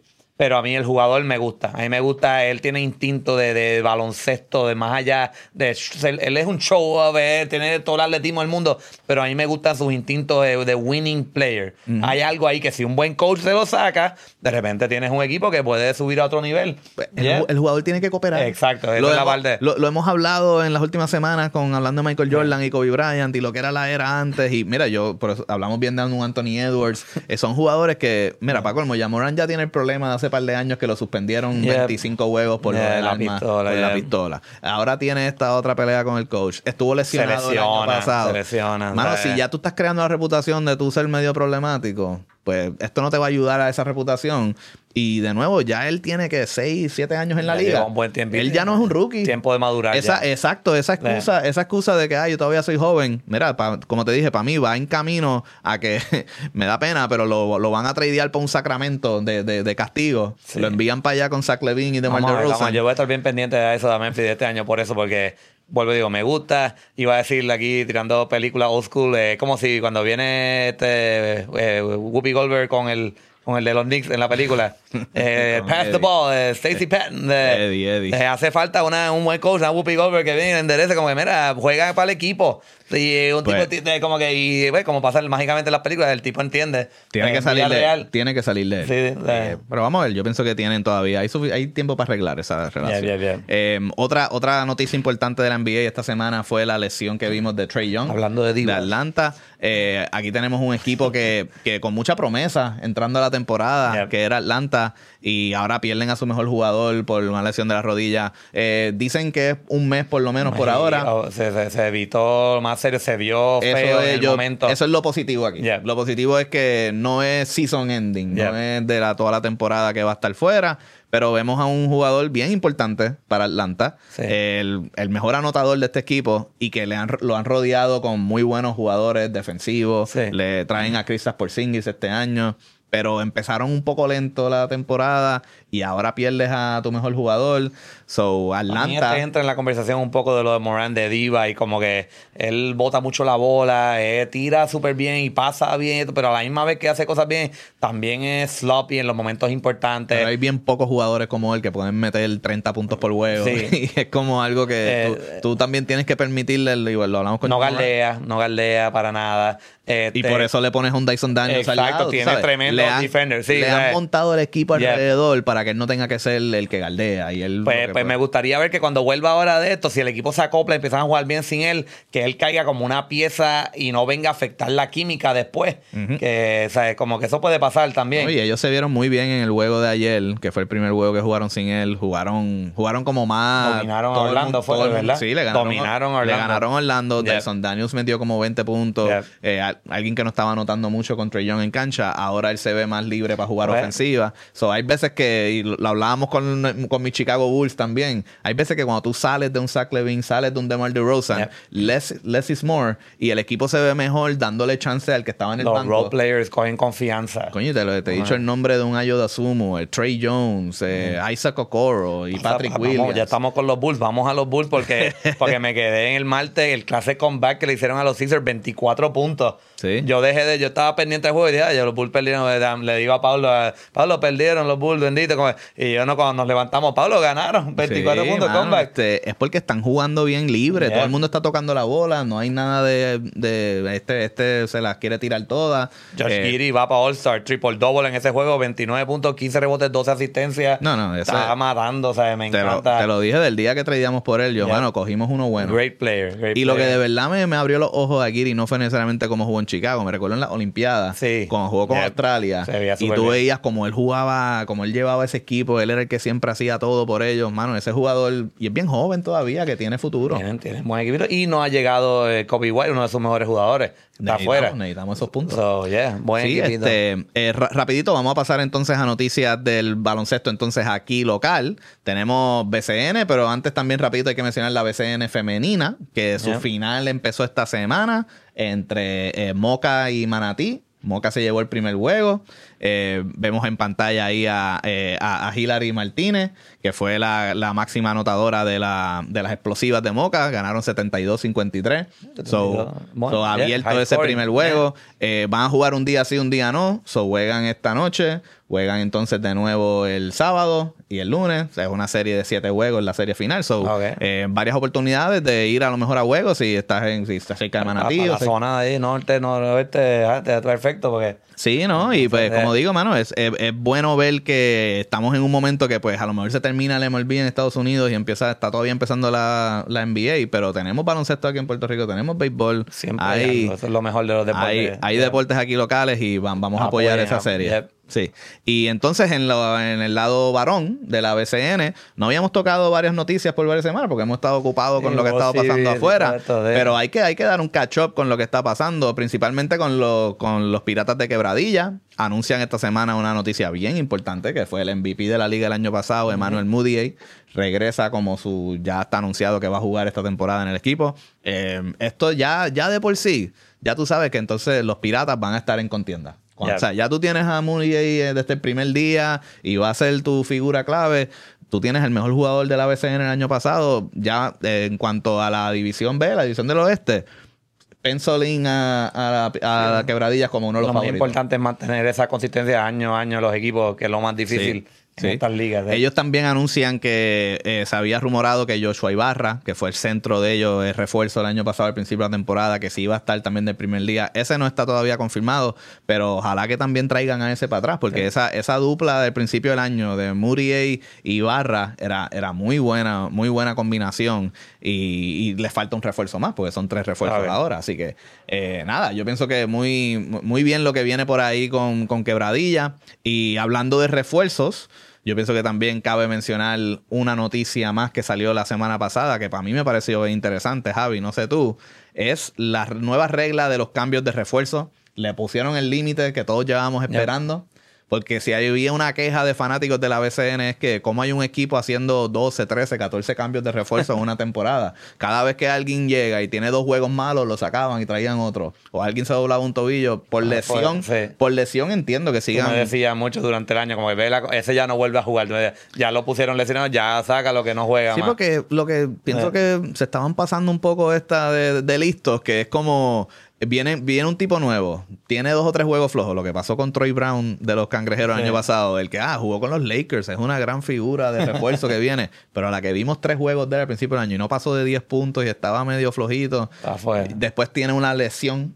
pero a mí el jugador me gusta. A mí me gusta, él tiene instinto de baloncesto, de más allá, él es un show, tiene todo el atletismo del mundo, pero a mí me gustan sus instintos de winning player. Hay algo ahí que si un buen coach se lo saca, de repente tienes un equipo que puede subir a otro nivel. El jugador tiene que cooperar. Exacto, esa es la parte. Lo hemos hablado en las últimas semanas hablando de Michael Jordan y Kobe Bryant y lo que era la era antes. Y mira, por eso hablamos bien de un Anthony Edwards. Son jugadores que, mira, para colmo, Ja Morant ya tiene el problema de hace par de años que lo suspendieron 25 juegos por lo del arma, por la pistola. Ahora tiene esta otra pelea con el coach. Estuvo lesionado el año pasado. Se lesiona. Mano, si ya tú estás creando la reputación de tú ser medio problemático, pues esto no te va a ayudar a esa reputación. Y de nuevo, ya él tiene que 6, 7 años en la liga. Un buen tiempo. Él ya no es un rookie. Tiempo de madurar. Exacto, esa excusa de que yo todavía soy joven. Mira, como te dije, para mí va en camino a que me da pena, pero lo van a tradear para un Sacramento de castigo. Sí. Lo envían para allá con Zach LaVine y DeMar DeRozan. Yo voy a estar bien pendiente de eso de Memphis de este año por eso, porque vuelvo y digo, me gusta. Iba a decirle aquí, tirando películas old school, como si cuando viene Whoopi Goldberg con el de los Knicks en la película. Pass the ball, Stacey Patton. Eddie. Hace falta un buen coach, una Whoopi Goldberg que viene y enderece, como que, mira, juega para el equipo. Y un tipo como que, como pasa mágicamente en las películas, el tipo entiende. Tiene que salir de él. Sí, pero vamos a ver, yo pienso que tienen todavía. Hay tiempo para arreglar esa relación. Otra noticia importante de la NBA esta semana fue la lesión que vimos de Trae Young. Hablando de divas. De Atlanta. Aquí tenemos un equipo que con mucha promesa entrando a la temporada, que era Atlanta, y ahora pierden a su mejor jugador por una lesión de la rodilla. Dicen que es un mes por lo menos por ahora. Se evitó más serio, se vio feo en el momento. Eso es lo positivo aquí. Lo positivo es que no es season ending, no es de toda la temporada que va a estar fuera. Pero vemos a un jugador bien importante para Atlanta, el mejor anotador de este equipo, y que lo han rodeado con muy buenos jugadores defensivos. Le traen a Kristaps Porzingis este año, pero empezaron un poco lento la temporada y ahora pierdes a tu mejor jugador. So, Atlanta... A mí entra en la conversación un poco de lo de Morant de diva, y como que él bota mucho la bola, tira súper bien y pasa bien, pero a la misma vez que hace cosas bien, también es sloppy en los momentos importantes. Pero hay bien pocos jugadores como él que pueden meter 30 puntos por juego. Y es como algo que tú también tienes que permitirle, lo hablamos con no galdea para nada. Y por eso le pones un Dyson Daniels al lado. Exacto, tiene tremendo defender. Le han montado el equipo alrededor para que él no tenga que ser el que galdea. Y él pues me gustaría ver que cuando vuelva ahora de esto, si el equipo se acopla y empiezan a jugar bien sin él, que él caiga como una pieza y no venga a afectar la química después. Que, ¿sabes? Como que eso puede pasar también. Oye, ellos se vieron muy bien en el juego de ayer, que fue el primer juego que jugaron sin él. Jugaron como más... Dominaron a Orlando, ¿verdad? Sí, le ganaron a Orlando. Dyson Daniels metió como 20 puntos. Alguien que no estaba anotando mucho con Trae Young en cancha, ahora él se ve más libre para jugar ofensiva. Hay veces que, y lo hablábamos con mi Chicago Bulls también, hay veces que cuando tú sales de un Zach LaVine, sales de un DeMar DeRozan, less is more, y el equipo se ve mejor dándole chance al que estaba en el banco. Los role players cogen confianza. Coño, te he dicho el nombre de un Ayo Dosunmu, Trae Jones, Isaac Okoro y Patrick Williams. Ya estamos con los Bulls, vamos a los Bulls porque me quedé en el martes, el clase comeback que le hicieron a los Sixers, 24 puntos. Sí. Yo estaba pendiente del juego y dije, los Bulls perdieron. Le digo a Pablo, perdieron los Bulls, bendito. Y yo cuando nos levantamos, Pablo, ganaron 24 puntos, mano, comeback. Es porque están jugando bien libre. Todo el mundo está tocando la bola. No hay nada de se las quiere tirar todas. Josh Giddey va para All-Star, triple-double en ese juego, 29 puntos, 15 rebotes, 12 asistencias. No, está matando, o sea, me encanta. Te lo dije del día que tradeamos por él. Cogimos uno bueno. Great player. Lo que de verdad me abrió los ojos a Giddey no fue necesariamente como jugó en Chicago. Me recuerdo en las Olimpiadas, cuando jugó con Australia. Y tú veías como él jugaba, como él llevaba ese equipo. Él era el que siempre hacía todo por ellos. Mano, ese jugador, y es bien joven todavía, que tiene futuro. Tiene buen equipo. Y no ha llegado Kobe White, uno de sus mejores jugadores. Está afuera. Necesitamos esos puntos. Buen equipito. Rapidito, vamos a pasar entonces a noticias del baloncesto entonces aquí local. Tenemos BCN, pero antes también rapidito hay que mencionar la BCN femenina, que su final empezó esta semana entre Moca y Manatí. Moca se llevó el primer juego. Vemos en pantalla ahí a Hilary Martínez, que fue la máxima anotadora de las explosivas de Moca. Ganaron 72-53. Abierto ese primer juego. Van a jugar un día sí, un día no. Juegan esta noche. Juegan entonces de nuevo el sábado y el lunes. O sea, es una serie de 7 juegos en la serie final. Varias oportunidades de ir a lo mejor a juegos si estás cerca de Manatí. La zona ahí, norte, noroeste, perfecto porque... Sí, ¿no? Y pues como digo, mano, es bueno ver que estamos en un momento que pues a lo mejor se termina el MLB en Estados Unidos y está todavía empezando la NBA, pero tenemos baloncesto aquí en Puerto Rico, tenemos béisbol. Siempre eso es lo mejor de los deportes. Hay deportes aquí locales y vamos a apoyar esa serie. Sí. Y entonces en el lado varón de la BCN no habíamos tocado varias noticias por varias semanas porque hemos estado ocupados con lo que estaba pasando afuera. Pero hay que dar un catch up con lo que está pasando, principalmente con los Piratas de Quebradilla. Anuncian esta semana una noticia bien importante que fue el MVP de la liga el año pasado, Emmanuel Mudiay. Regresa ya está anunciado que va a jugar esta temporada en el equipo. Esto ya de por sí, ya tú sabes que entonces los Piratas van a estar en contienda. O sea, ya tú tienes a Mudiay desde el primer día y va a ser tu figura clave. Tú tienes el mejor jugador de la BCN el año pasado. Ya en cuanto a la división B, la división del oeste, pencilín a Quebradillas como uno de los favoritos. Lo más importante es mantener esa consistencia año a año los equipos, que es lo más difícil. En estas ligas. Ellos también anuncian que se había rumorado que Joshua Ibarra, que fue el centro de ellos, el refuerzo el año pasado al principio de la temporada, que sí iba a estar también del primer día. Ese no está todavía confirmado, pero ojalá que también traigan a ese para atrás, porque esa dupla del principio del año de Mudiay y Ibarra era muy buena combinación y les falta un refuerzo más, porque son 3 refuerzos ahora. Así que nada, yo pienso que muy bien lo que viene por ahí con Quebradilla. Y hablando de refuerzos, yo pienso que también cabe mencionar una noticia más que salió la semana pasada, que para mí me pareció interesante, Javi, no sé tú, es la nueva regla de los cambios de refuerzo. Le pusieron el límite que todos llevábamos esperando. Porque si había una queja de fanáticos de la BCN es que cómo hay un equipo haciendo 12, 13, 14 cambios de refuerzo en una temporada. Cada vez que alguien llega y tiene 2 juegos malos, lo sacaban y traían otro. O alguien se doblaba un tobillo por lesión. Por lesión entiendo que sigan. Me decía mucho durante el año, como que ese ya no vuelve a jugar. Ya lo pusieron lesionado, ya saca lo que no juega más. Sí, porque lo que pienso que se estaban pasando un poco de listos, que es como... Viene un tipo nuevo, tiene 2 o 3 juegos flojos, lo que pasó con Troy Brown de los Cangrejeros el año pasado, el que jugó con los Lakers, es una gran figura de refuerzo que viene, pero a la que vimos 3 juegos de él al principio del año y no pasó de 10 puntos y estaba medio flojito, después tiene una lesión,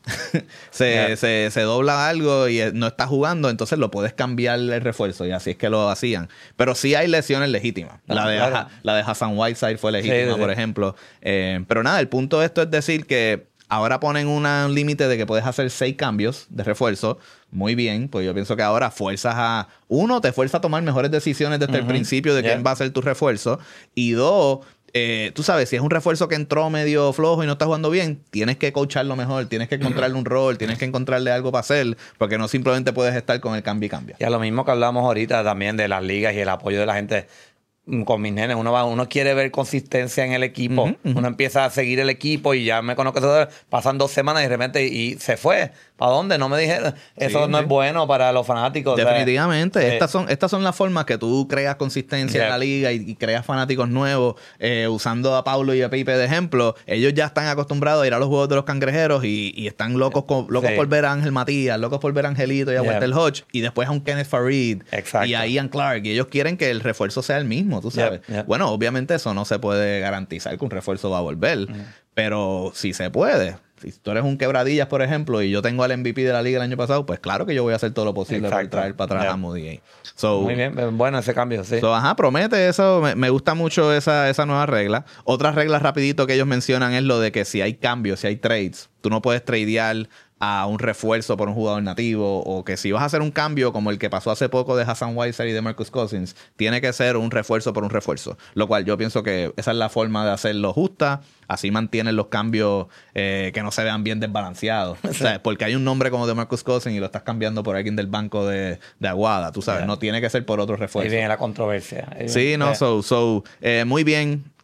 se dobla algo y no está jugando, entonces lo puedes cambiar el refuerzo y así es que lo hacían, pero sí hay lesiones legítimas, la de Hassan Whiteside fue legítima, por ejemplo, pero nada, el punto de esto es decir que ahora ponen un límite de que puedes hacer 6 cambios de refuerzo. Muy bien, pues yo pienso que ahora te fuerza a tomar mejores decisiones desde el principio de quién va a ser tu refuerzo. Y 2, tú sabes, si es un refuerzo que entró medio flojo y no está jugando bien, tienes que coacharlo mejor, tienes que encontrarle un rol, tienes que encontrarle algo para hacer, porque no simplemente puedes estar con el cambio y cambia. Y a lo mismo que hablamos ahorita también de las ligas y el apoyo de la gente. Con mis nenes, uno quiere ver consistencia en el equipo. Uno empieza a seguir el equipo y ya me conozco, pasan 2 semanas y de repente y se fue. ¿Para dónde? No me dijeron. Eso no es bueno para los fanáticos. Definitivamente. Estas son las formas que tú creas consistencia en la liga y creas fanáticos nuevos. Usando a Paulo y a Pipe de ejemplo, ellos ya están acostumbrados a ir a los juegos de los Cangrejeros y están locos por ver a Ángel Matías, locos por ver a Angelito y a Walter Hodge y después a un Kenneth Farid y a Ian Clark. Y ellos quieren que el refuerzo sea el mismo. Tú sabes. Bueno, obviamente eso no se puede garantizar que un refuerzo va a volver, pero si se puede. Si tú eres un Quebradillas, por ejemplo, y yo tengo al MVP de la liga el año pasado, pues claro que yo voy a hacer todo lo posible para traer para atrás a Mudiay. Muy bien, bueno ese cambio, sí. Promete eso, me gusta mucho esa nueva regla. Otra regla rapidito que ellos mencionan es lo de que si hay cambios, si hay trades, tú no puedes tradear a un refuerzo por un jugador nativo, o que si vas a hacer un cambio como el que pasó hace poco de Hassan Whiteside y de Marcus Cousins, tiene que ser un refuerzo por un refuerzo, lo cual yo pienso que esa es la forma de hacerlo justa. Así mantienen los cambios que no se vean bien desbalanceados. O sea, porque hay un nombre como de Marcus Cousins y lo estás cambiando por alguien del banco de Aguada, tú sabes, no tiene que ser por otro refuerzo. Ahí viene la controversia. Sí, muy bien.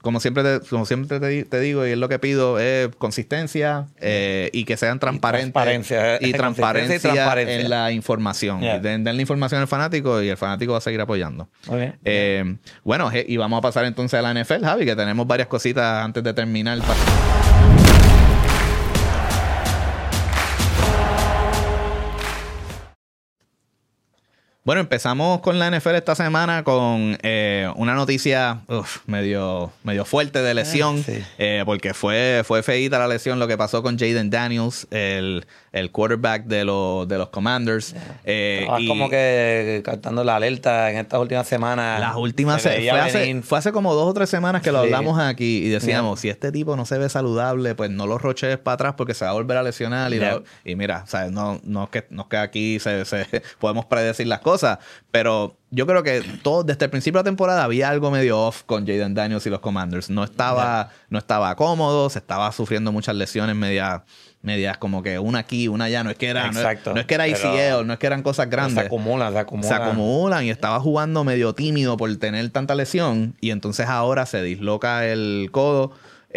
como siempre te digo, y es lo que pido, es consistencia y que sean transparentes. Transparencia en la información. Yeah. Den la información al fanático y el fanático va a seguir apoyando. Okay. Bueno, y vamos a pasar entonces a la NFL, Javi, que tenemos varias cositas antes de terminar. Bueno, empezamos con la NFL esta semana con una noticia medio fuerte de lesión, Sí. porque fue feíta la lesión, lo que pasó con Jaden Daniels, el quarterback de los Commanders. Y como que cantando la alerta en estas últimas semanas. Las últimas fue hace como 2 o 3 semanas que lo hablamos aquí y decíamos, si este tipo no se ve saludable, pues no lo roches para atrás porque se va a volver a lesionar. Y mira, ¿sabes? No es que aquí podemos predecir las cosas, pero yo creo que desde el principio de la temporada había algo medio off con Jaden Daniels y los Commanders. No estaba cómodo, se estaba sufriendo muchas lesiones medias como que una aquí, una allá. No es que era ACL, no es que eran cosas grandes. Se acumulan. Se acumulan y estaba jugando medio tímido por tener tanta lesión y entonces ahora se disloca el codo.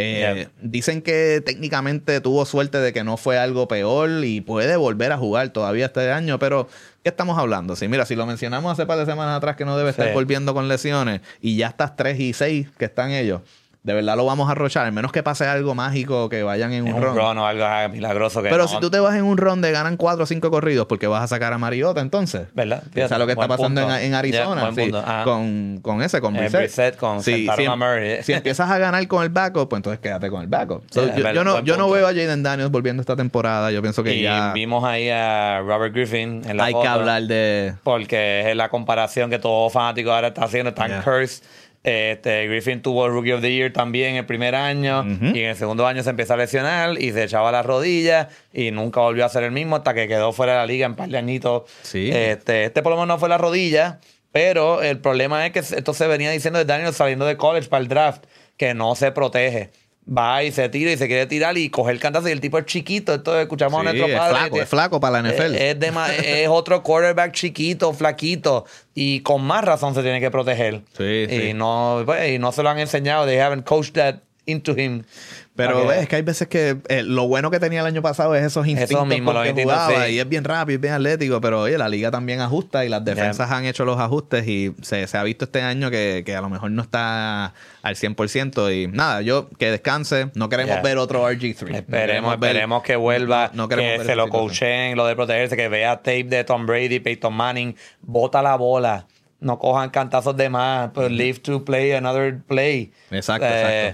Dicen que técnicamente tuvo suerte de que no fue algo peor y puede volver a jugar todavía este año, pero ¿qué estamos hablando? Si lo mencionamos hace par de semanas atrás que no debe estar volviendo con lesiones y ya estás 3-6 que están ellos. De verdad lo vamos a arrochar, al menos que pase algo mágico, que vayan en un run o algo milagroso. Pero si tú te vas en un run de ganan 4 o 5 corridos, porque vas a sacar a Mariota entonces. ¿Verdad? O sea, lo que está pasando en Arizona. Con Brissett, sentaron a Murray. Si empiezas a ganar con el backup, pues entonces quédate con el backup. Yo no veo a Jaden Daniels volviendo esta temporada. Yo pienso que ya... vimos ahí a Robert Griffin en la Hay foto, que hablar de... Porque es la comparación que todo fanático ahora está haciendo. Están cursed. Griffin tuvo el Rookie of the Year también el primer año y en el segundo año se empezó a lesionar y se echaba las rodillas y nunca volvió a ser el mismo hasta que quedó fuera de la liga en un par de añitos. Sí. Por lo menos no fue la rodilla, pero el problema es que esto se venía diciendo de Daniel saliendo de college para el draft, que no se protege. Va y se tira y se quiere tirar y coger el cantazo y el tipo es chiquito. Esto escuchamos a nuestro padre. Es flaco para la NFL. Es otro quarterback chiquito, flaquito y con más razón se tiene que proteger. Y no se lo han enseñado. They haven't coached that into him. Pero es que hay veces que lo bueno que tenía el año pasado es esos instintos porque jugaba y es bien rápido, es bien atlético, pero oye, la liga también ajusta y las defensas han hecho los ajustes y se ha visto este año que a lo mejor no está al 100% y nada, que descanse, no queremos ver otro RG3. Esperemos que vuelva, que se lo coacheen, coachen, lo de protegerse, que vea tape de Tom Brady, Peyton Manning, bota la bola, no cojan cantazos de más, pues live to play another play. Exacto.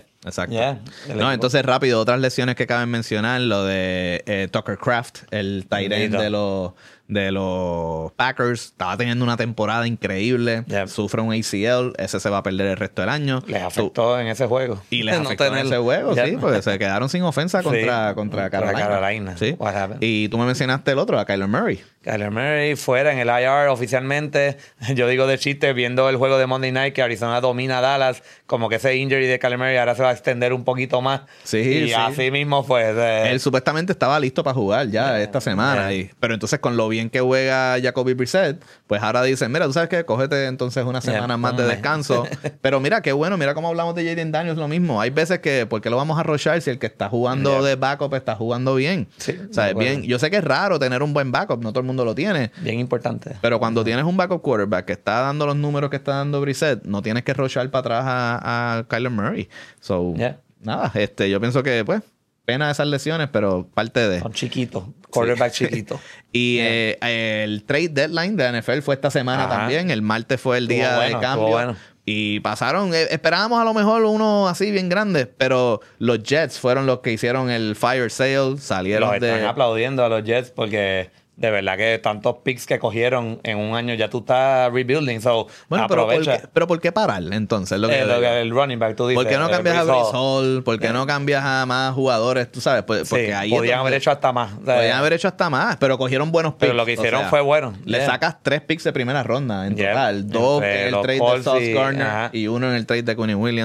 Entonces rápido, otras lesiones que caben mencionar, lo de Tucker Kraft, el tight end de los Packers, estaba teniendo una temporada increíble, sufre un ACL, ese se va a perder el resto del año. Les afectó en ese juego. Y les afectó en ese juego, sí, porque se quedaron sin ofensa contra Carolina. Sí. Y tú me mencionaste el otro, a Kyler Murray. Kyler Murray fuera en el IR oficialmente. Yo digo de chiste, viendo el juego de Monday Night que Arizona domina a Dallas, como que ese injury de Kyler Murray ahora se va a extender un poquito más. Y así mismo fue. Él supuestamente estaba listo para jugar ya esta semana. Pero entonces con lo bien que juega Jacoby Brissett, pues ahora dicen, mira, tú sabes que cógete entonces una semana más de descanso. Pero mira, qué bueno, mira cómo hablamos de Jaden Daniels, lo mismo. Hay veces que, ¿por qué lo vamos a arrochar si el que está jugando de backup está jugando bien? Sí, o sea, bien, yo sé que es raro tener un buen backup, no todo el mundo lo tiene. Bien importante. Pero cuando tienes un backup quarterback que está dando los números que está dando Brissett, no tienes que arrochar para atrás a Kyler Murray. So, nada, yo pienso que, pues, pena esas lesiones, pero parte de... Son chiquitos, quarterback chiquito. Y el trade deadline de la NFL fue esta semana también. El martes fue el día de cambio. Y pasaron, esperábamos a lo mejor uno así bien grande, pero los Jets fueron los que hicieron el fire sale, salieron están aplaudiendo a los Jets porque... De verdad que tantos picks que cogieron en un año ya tú estás rebuilding. So, bueno, aprovecha. pero ¿por qué parar entonces? El running back, tú dices. ¿Por qué no cambias a Breece Hall? ¿Por qué no cambias a más jugadores? Tú sabes, porque ahí podían haber hecho hasta más. Podían haber hecho hasta más, pero cogieron buenos picks. Pero lo que hicieron fue bueno. Le sacas 3 picks de primera ronda en total. 2 en el trade de Sauce Gardner y 1 en el trade de Quinn Williams.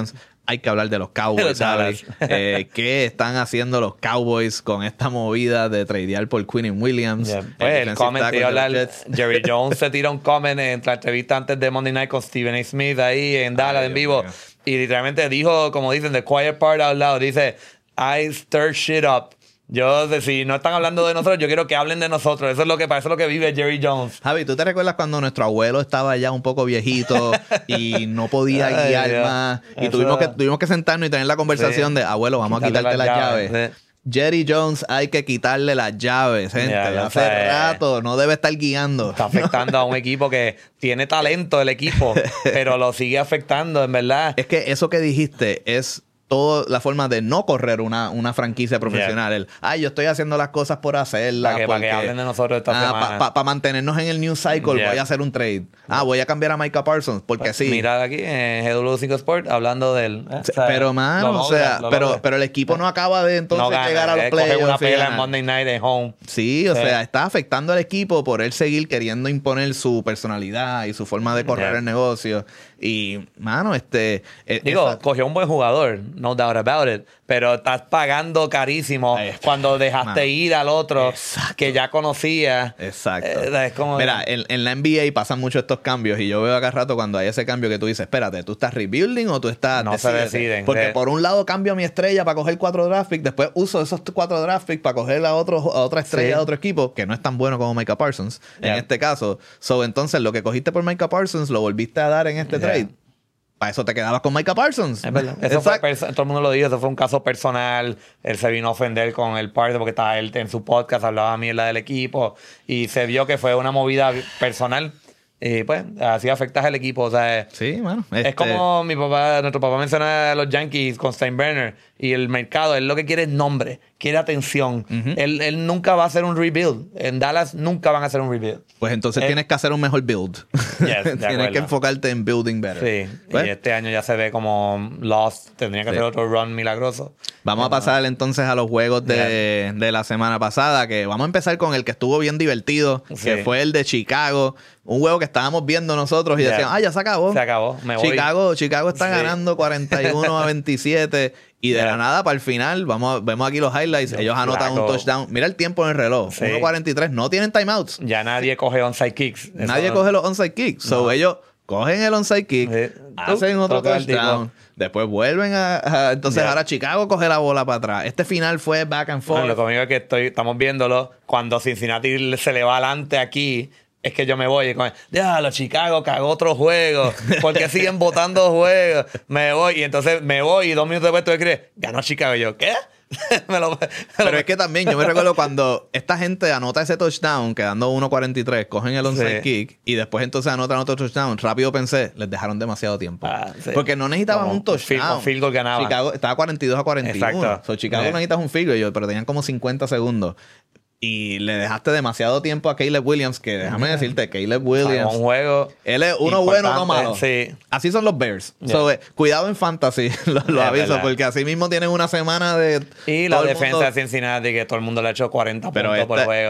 hay que hablar de los Cowboys, ¿sabes? ¿Qué están haciendo los Cowboys con esta movida de tradear por Quinnen Williams? Yeah. Pues el comment de hablar, Jerry Jones se tira un comment en la entrevista antes de Monday Night con Stephen A. Smith ahí en Dallas en vivo. Y literalmente dijo, como dicen, the quiet part out loud, dice, I stir shit up. Yo, si no están hablando de nosotros, yo quiero que hablen de nosotros. Eso es lo que para eso es lo que vive Jerry Jones. Javi, ¿tú te recuerdas cuando nuestro abuelo estaba ya un poco viejito y no podía guiar más? Y tuvimos que sentarnos y tener la conversación de, abuelo, vamos a quitarte las llaves. Jerry Jones hay que quitarle las llaves, gente. Hace rato no debe estar guiando. Está afectando a un equipo que tiene talento, el equipo, pero lo sigue afectando, en verdad. Es que eso que dijiste es toda la forma de no correr una franquicia profesional. Yo estoy haciendo las cosas por hacerlas. Para que hablen de nosotros esta semana. Para mantenernos en el news cycle, voy a hacer un trade. Voy a cambiar a Micah Parsons, porque sí. Mira aquí en GW5 Sport hablando del... pero, mano, pero el equipo no acaba de entonces llegar a los playoffs. Una pela en Monday Night at home. Sí, o sea, está afectando al equipo por él seguir queriendo imponer su personalidad y su forma de correr el negocio. Y, mano, cogió un buen jugador, no doubt about it, pero estás pagando carísimo cuando dejaste ir al otro que ya conocía. Exacto. Es como... Mira, en la NBA pasan mucho estos cambios y yo veo acá rato cuando hay ese cambio que tú dices, espérate, ¿tú estás rebuilding o tú estás... No se deciden. Porque por un lado cambio mi estrella para coger 4 draft picks, después uso esos 4 draft picks para coger a otra estrella de otro equipo que no es tan bueno como Micah Parsons, en este caso. Entonces, lo que cogiste por Micah Parsons lo volviste a dar en este trade. Para eso te quedabas con Micah Parsons. Es verdad. Eso fue todo el mundo lo dijo. Eso fue un caso personal. Él se vino a ofender con el Parsons porque estaba él en su podcast, hablaba mierda del equipo y se vio que fue una movida personal. Y pues, así afectas al equipo. O sea, sí, bueno. Es como nuestro papá menciona a los Yankees con Steinbrenner y el mercado. Él lo que quiere es nombre, quiere atención. Él nunca va a hacer un rebuild. En Dallas nunca van a hacer un rebuild. Pues entonces tienes que hacer un mejor build. Tienes que enfocarte en building better. Sí, y este año ya se ve como lost. Tendría que hacer otro run milagroso. Vamos a pasar entonces a los juegos de la semana pasada, que vamos a empezar con el que estuvo bien divertido, que fue el de Chicago. Un juego que estábamos viendo nosotros y decíamos, ya se acabó. Se acabó, me voy. Chicago está ganando 41-27 y de la nada para el final, vemos aquí los highlights, ellos anotan un touchdown. Mira el tiempo en el reloj, 1:43, no tienen timeouts. Ya nadie coge onside kicks. Nadie coge los onside kicks. So ellos cogen el onside kick, hacen otro touchdown. Después vuelven entonces ahora Chicago coge la bola para atrás. Este final fue back and forth. Lo conmigo es que estamos viéndolo cuando Cincinnati se le va adelante aquí. Es que yo me voy y los Chicago cagó otro juego. ¿Por qué siguen votando juegos? Me voy y entonces me voy y 2 minutos después tú crees, ganó Chicago. Y yo, ¿qué? Pero es que también yo me recuerdo cuando esta gente anota ese touchdown quedando 1:43, cogen el onside kick y después entonces anotan otro touchdown. Rápido pensé, les dejaron demasiado tiempo. Porque no necesitaban un touchdown. Field goal ganaba. Chicago estaba 42-41. Exacto. Chicago no necesitas un field goal, pero tenían como 50 segundos. Y le dejaste demasiado tiempo a Caleb Williams, que déjame decirte, Caleb Williams, un juego él es uno bueno, no malo. Sí. Así son los Bears. Cuidado en fantasy, lo aviso, verdad. Porque así mismo tienen una semana de... Y la defensa de Cincinnati, que todo el mundo le ha hecho 40 puntos por juego.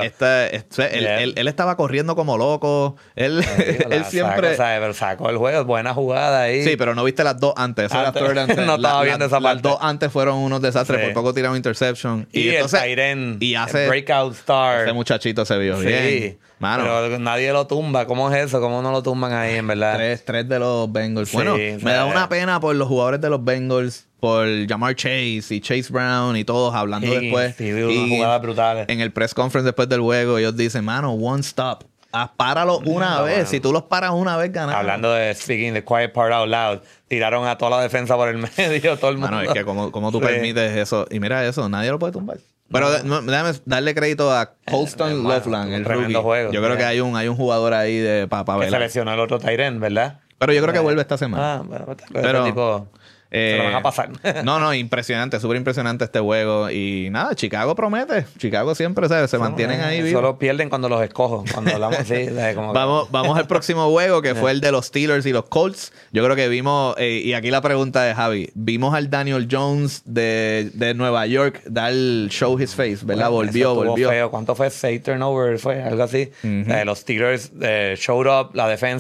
Él estaba corriendo como loco. Él siempre... Pero sacó el juego, buena jugada ahí. Sí, pero no viste las dos antes. Esa no estaba viendo esa parte. Las dos antes fueron unos desastres, por poco tiraron interception. Y entonces, el Tyren, y hace... breakout star. Ese muchachito se vio bien. Mano. Pero nadie lo tumba. ¿Cómo es eso? ¿Cómo no lo tumban ahí, en verdad? Tres de los Bengals. Sí, bueno, me da una pena por los jugadores de los Bengals, por Jamar Chase y Chase Brown y todos hablando después. Sí, unas jugadas brutales. En el press conference después del juego, ellos dicen, mano, one stop. Páralo una vez. Mano. Si tú los paras una vez, ganas. Hablando de speaking the quiet part out loud, tiraron a toda la defensa por el medio, todo el mundo. Mano, es que como tú permites eso. Y mira eso, nadie lo puede tumbar. Pero déjame darle crédito a Colston Loveland, el tremendo rookie. Juego. Yo creo que hay un jugador ahí de para ver. Que seleccionó el otro Tyren, ¿verdad? Pero yo creo que vuelve esta semana. Pero tipo... se lo van a pasar. No, impresionante, súper impresionante este juego. Y nada, Chicago promete. Chicago siempre se mantienen ahí vivos. Solo pierden cuando los escojo. Cuando hablamos así. Vamos al próximo juego, que fue el de los Steelers y los Colts. Yo creo que vimos, y aquí la pregunta de Javi, vimos al Daniel Jones de Nueva York dar show his face, ¿verdad? Volvió. Feo. ¿Cuánto fue? 6 turnovers, fue algo así. Los Steelers showed up, la defensa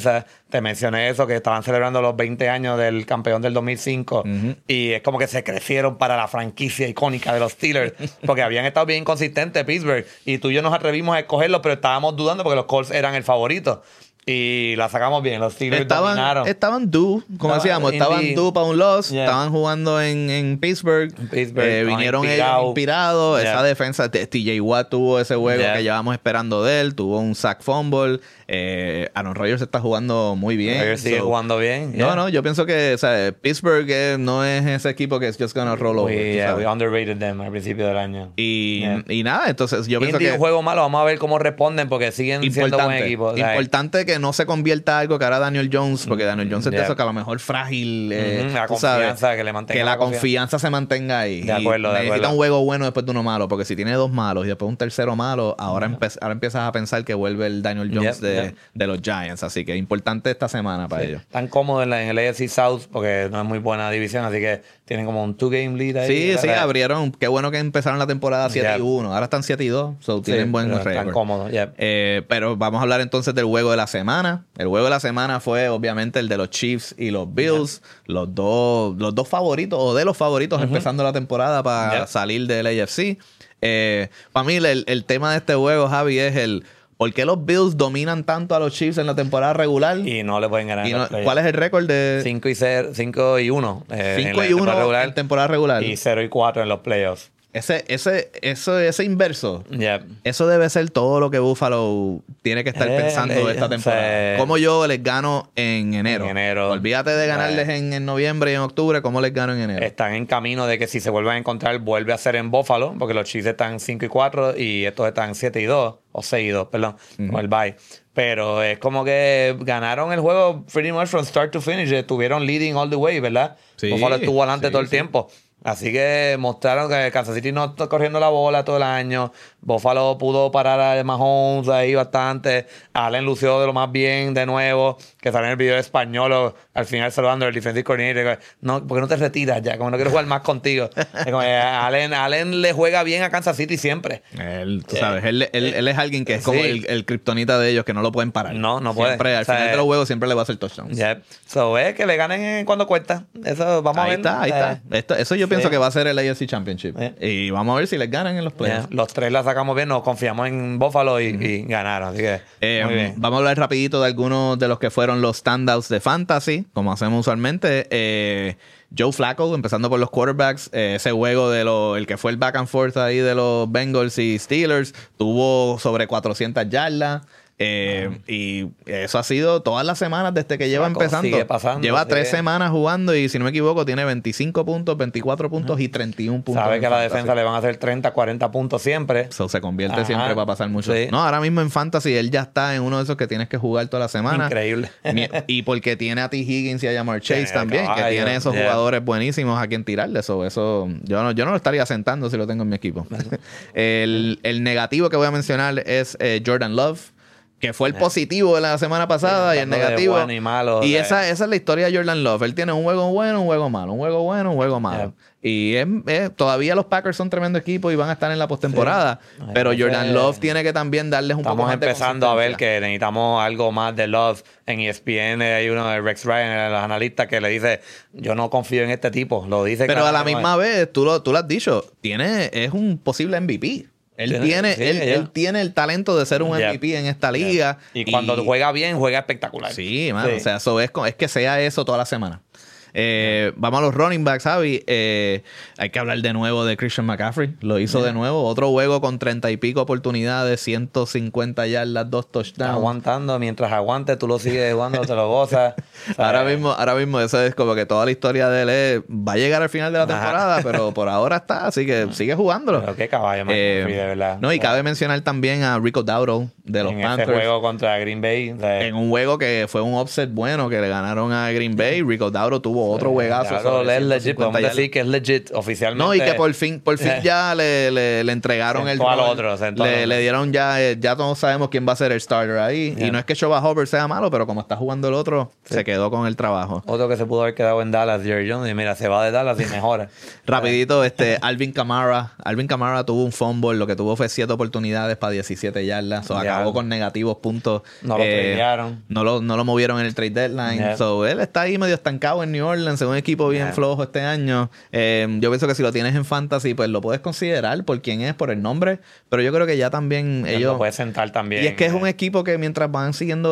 te mencioné eso, que estaban celebrando los 20 años del campeón del 2005 y es como que se crecieron para la franquicia icónica de los Steelers porque habían estado bien inconsistentes Pittsburgh y tú y yo nos atrevimos a escogerlo, pero estábamos dudando porque los Colts eran el favorito. Y la sacamos bien, los Steelers dominaron. Estaban due, como decíamos, estaban due para un loss. Yeah. Estaban jugando en Pittsburgh. Vinieron ellos inspirados. Yeah. Esa defensa, TJ Watt tuvo ese juego Yeah. que llevamos esperando de él. Tuvo un sack fumble. Aaron Rodgers está jugando muy bien. Rodgers sigue jugando bien. Yeah. No, yo pienso que o sea, Pittsburgh no es ese equipo que es just gonna roll over. We underrated them al principio del año. Y nada, entonces yo pienso que... un juego malo, vamos a ver cómo responden porque siguen siendo buen equipo. O sea, importante que no se convierta algo que hará Daniel Jones, porque Daniel Jones es de eso que a lo mejor frágil. La confianza, que le mantenga que la confianza se mantenga ahí. De acuerdo, necesita un juego bueno después de uno malo, porque si tiene dos malos y después un tercero malo, ahora empiezas a pensar que vuelve el Daniel Jones de los Giants. Así que importante esta semana para ellos. Están cómodos en el AFC South porque no es muy buena división, así que tienen como un 2-game lead ahí. Sí, abrieron. Qué bueno que empezaron la temporada 7-1. Ahora están 7-2, so tienen buen récord. Están cómodos, pero vamos a hablar entonces del juego de la semana. El juego de la semana fue obviamente el de los Chiefs y los Bills, los dos favoritos o de los favoritos empezando la temporada para salir del AFC. Para mí el tema de este juego, Javi, es ¿por qué los Bills dominan tanto a los Chiefs en la temporada regular? Y no le pueden ganar. ¿Cuál es el récord de 5-1? 5-1 en temporada regular. Y 0-4 en los playoffs. Ese inverso, Yep. eso debe ser todo lo que Buffalo tiene que estar pensando esta temporada. ¿Cómo yo les gano en enero? Olvídate de ganarles en noviembre y en octubre. ¿Cómo les gano en enero? Están en camino de que si se vuelven a encontrar, vuelve a ser en Buffalo, porque los Chiefs están 5-4 y estos están 7-2, o 6-2, perdón, con el bye. Pero es como que ganaron el juego pretty much from start to finish. Estuvieron leading all the way, ¿verdad? Sí, Buffalo estuvo adelante todo el tiempo. Así que mostraron que Kansas City no está corriendo la bola todo el año. Buffalo pudo parar a Mahomes ahí bastante. Allen lució de lo más bien de nuevo. Que salió en el video de español al final saludando al defensive coordinator. No, ¿por qué no te retiras ya? Como no quiero jugar más contigo. Como Allen le juega bien a Kansas City siempre. Tú sabes, él es alguien que es como el kriptonita de ellos, que no lo pueden parar. No puede. Siempre, al final de los juegos siempre le va a hacer touchdowns. So es que le ganen cuando cuesta. Eso vamos a ver. Ahí está. Eso yo pienso que va a ser el AFC Championship. Y vamos a ver si les ganan en los playoffs. Los tres la sacamos bien, nos confiamos en Buffalo y ganaron. Así que muy bien. Vamos a hablar rapidito de algunos de los que fueron los standouts de Fantasy, como hacemos usualmente. Joe Flacco, empezando por los quarterbacks, ese juego el que fue el back and forth ahí de los Bengals y Steelers, tuvo sobre 400 yardas. Y eso ha sido todas las semanas desde que lleva empezando. Sigue pasando, lleva 3 semanas jugando y, si no me equivoco, tiene 25 puntos, 24 puntos y 31 puntos. Sabe que a la defensa le van a hacer 30, 40 puntos siempre. Se convierte siempre para pasar mucho. No, ahora mismo en Fantasy él ya está en uno de esos que tienes que jugar toda la semana. Increíble. Y porque tiene a T. Higgins y a Jamar Chase también, que tiene esos jugadores buenísimos a quien tirarle. Eso yo no lo estaría sentando si lo tengo en mi equipo. el negativo que voy a mencionar es Jordan Love, que fue el positivo de la semana pasada y el negativo. Bueno y malo, esa es la historia de Jordan Love. Él tiene un juego bueno, un juego malo, un juego bueno, un juego malo. Y todavía los Packers son tremendo equipo y van a estar en la postemporada. Pero Jordan Love tiene que también darles un poco más de Estamos empezando a ver que necesitamos algo más de Love. En ESPN hay uno de Rex Ryan, los analistas, que le dice: yo no confío en este tipo. Lo dice. Pero a la misma vez, tú lo has dicho, es un posible MVP. Él tiene el talento de ser un MVP en esta liga. Y cuando juega bien, juega espectacular. Sí, mano. O sea, eso es que sea eso toda la semana. Vamos a los running backs, Javi. Hay que hablar de nuevo de Christian McCaffrey. Lo hizo de nuevo. Otro juego con 30 y pico oportunidades, 150 yardas, 2 touchdowns. Aguantando. Mientras aguante, tú lo sigues jugando, te lo gozas. Ahora mismo eso es como que toda la historia de él va a llegar al final de la temporada, pero por ahora está. Así que sigue jugándolo. Pero qué caballo, McCaffrey, de verdad. No, y cabe mencionar también a Rico Dowdle de los Panthers. En ese juego contra Green Bay. En un juego que fue un upset bueno, que le ganaron a Green Bay. Rico Dowdle tuvo otro juegazo. Claro, sobre es legit. 150 Podemos yardas. decir que es legit oficialmente. No, y que por fin ya le entregaron el Sentó al rol. otro, sentó al otro. Le dieron ya todos sabemos quién va a ser el starter ahí. Yeah. Y no es que Shoba Hopper sea malo, pero como está jugando el otro, se quedó con el trabajo. Otro que se pudo haber quedado en Dallas, Jerry Jones. Y mira, se va de Dallas y mejora. Rapidito, Alvin Kamara. Alvin Kamara tuvo un fumble, lo que tuvo fue 7 oportunidades para 17 yardas. So, Yeah. acabó con negativos puntos. No lo tradearon. No lo movieron en el trade deadline. Yeah. So, él está ahí medio estancado en New Orleans, en un equipo bien Yeah. flojo este año. Yo pienso que si lo tienes en fantasy, pues lo puedes considerar por quién es, por el nombre. Pero yo creo que ya también ellos... Lo puedes sentar también. Y es que es un equipo que mientras van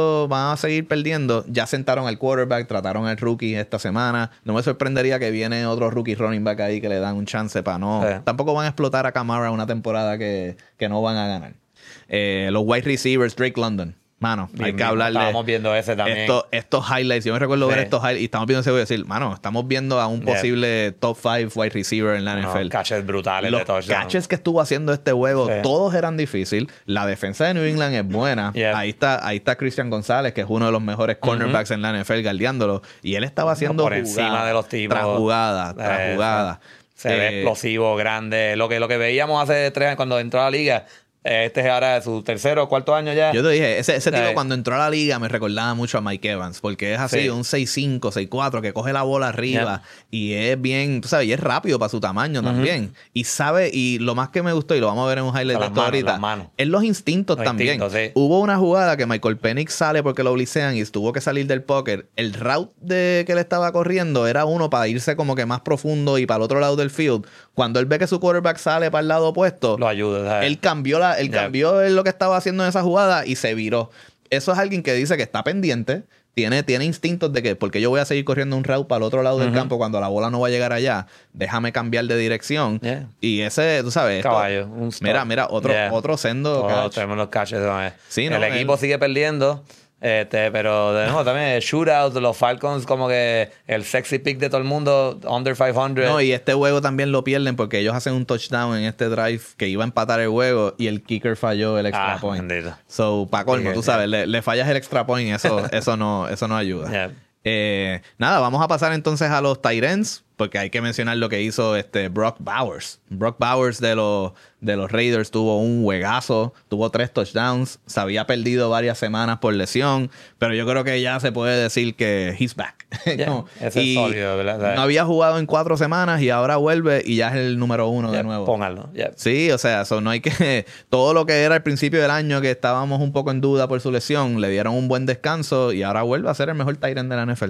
a seguir perdiendo, ya sentaron al quarterback, trataron al rookie esta semana. No me sorprendería que viene otro rookie running back ahí que le dan un chance para no... Sí. Tampoco van a explotar a Kamara una temporada que no van a ganar. Los wide receivers, Drake London. Mano, hay que hablarle. Estábamos viendo ese también. Estos highlights. Yo me recuerdo ver Sí. estos highlights y estamos viendo ese voy a decir, mano, estamos viendo a un posible top 5 wide receiver en la NFL. Unos catches brutales Los de touchdown. catches que estuvo haciendo este juego, Sí. todos eran difíciles. La defensa de New England es buena. Yeah. Ahí está Christian González, que es uno de los mejores cornerbacks en la NFL, guardiándolo. Y él estaba haciendo por encima de los tipos. tras jugada, tras jugada. Se ve explosivo, grande. Lo que veíamos hace 3 años cuando entró a la liga. Este es ahora su tercero o cuarto año ya. Yo te dije, ese tipo Sí. cuando entró a la liga me recordaba mucho a Mike Evans, porque es así, Sí. un 6'5", 6'4", que coge la bola arriba y es bien, tú sabes, y es rápido para su tamaño también. Y sabe, y lo más que me gustó, y lo vamos a ver en un highlight de esto ahorita, las manos. es los instintos Los también. instintos, sí. Hubo una jugada que Michael Penix sale porque lo blisean y tuvo que salir del pocket. El route que él estaba corriendo era uno para irse como que más profundo y para el otro lado del field. Cuando él ve que su quarterback sale para el lado opuesto, Lo ayuda. ¿sabes? él cambió lo que estaba haciendo en esa jugada y se viró. Eso es alguien que dice que está pendiente, tiene instintos de que porque yo voy a seguir corriendo un route para el otro lado del campo cuando la bola no va a llegar allá, déjame cambiar de dirección. Yeah. Y ese, tú sabes, Caballo. Un stop. mira, otro sendo Todos catch. tenemos los catches. ¿sabes? Sí, el no, equipo sigue perdiendo. Pero de nuevo también el shootout, los Falcons como que el sexy pick de todo el mundo, under 500. No, y este juego también lo pierden porque ellos hacen un touchdown en este drive que iba a empatar el juego y el kicker falló el extra point. Bendito. So, para colmo, tú sabes, le fallas el extra point y eso no ayuda. Yeah. Nada, vamos a pasar entonces a los tight ends, porque hay que mencionar lo que hizo Brock Bowers. Brock Bowers de los Raiders tuvo un juegazo, tuvo 3 touchdowns, se había perdido varias semanas por lesión, pero yo creo que ya se puede decir que he's back. Yeah, ese es sólido, ¿verdad? No había jugado en 4 semanas y ahora vuelve y ya es el número 1 de nuevo. Pónganlo. Yeah. Sí, o sea, no hay que... Todo lo que era al principio del año que estábamos un poco en duda por su lesión, le dieron un buen descanso y ahora vuelve a ser el mejor tight end de la NFL.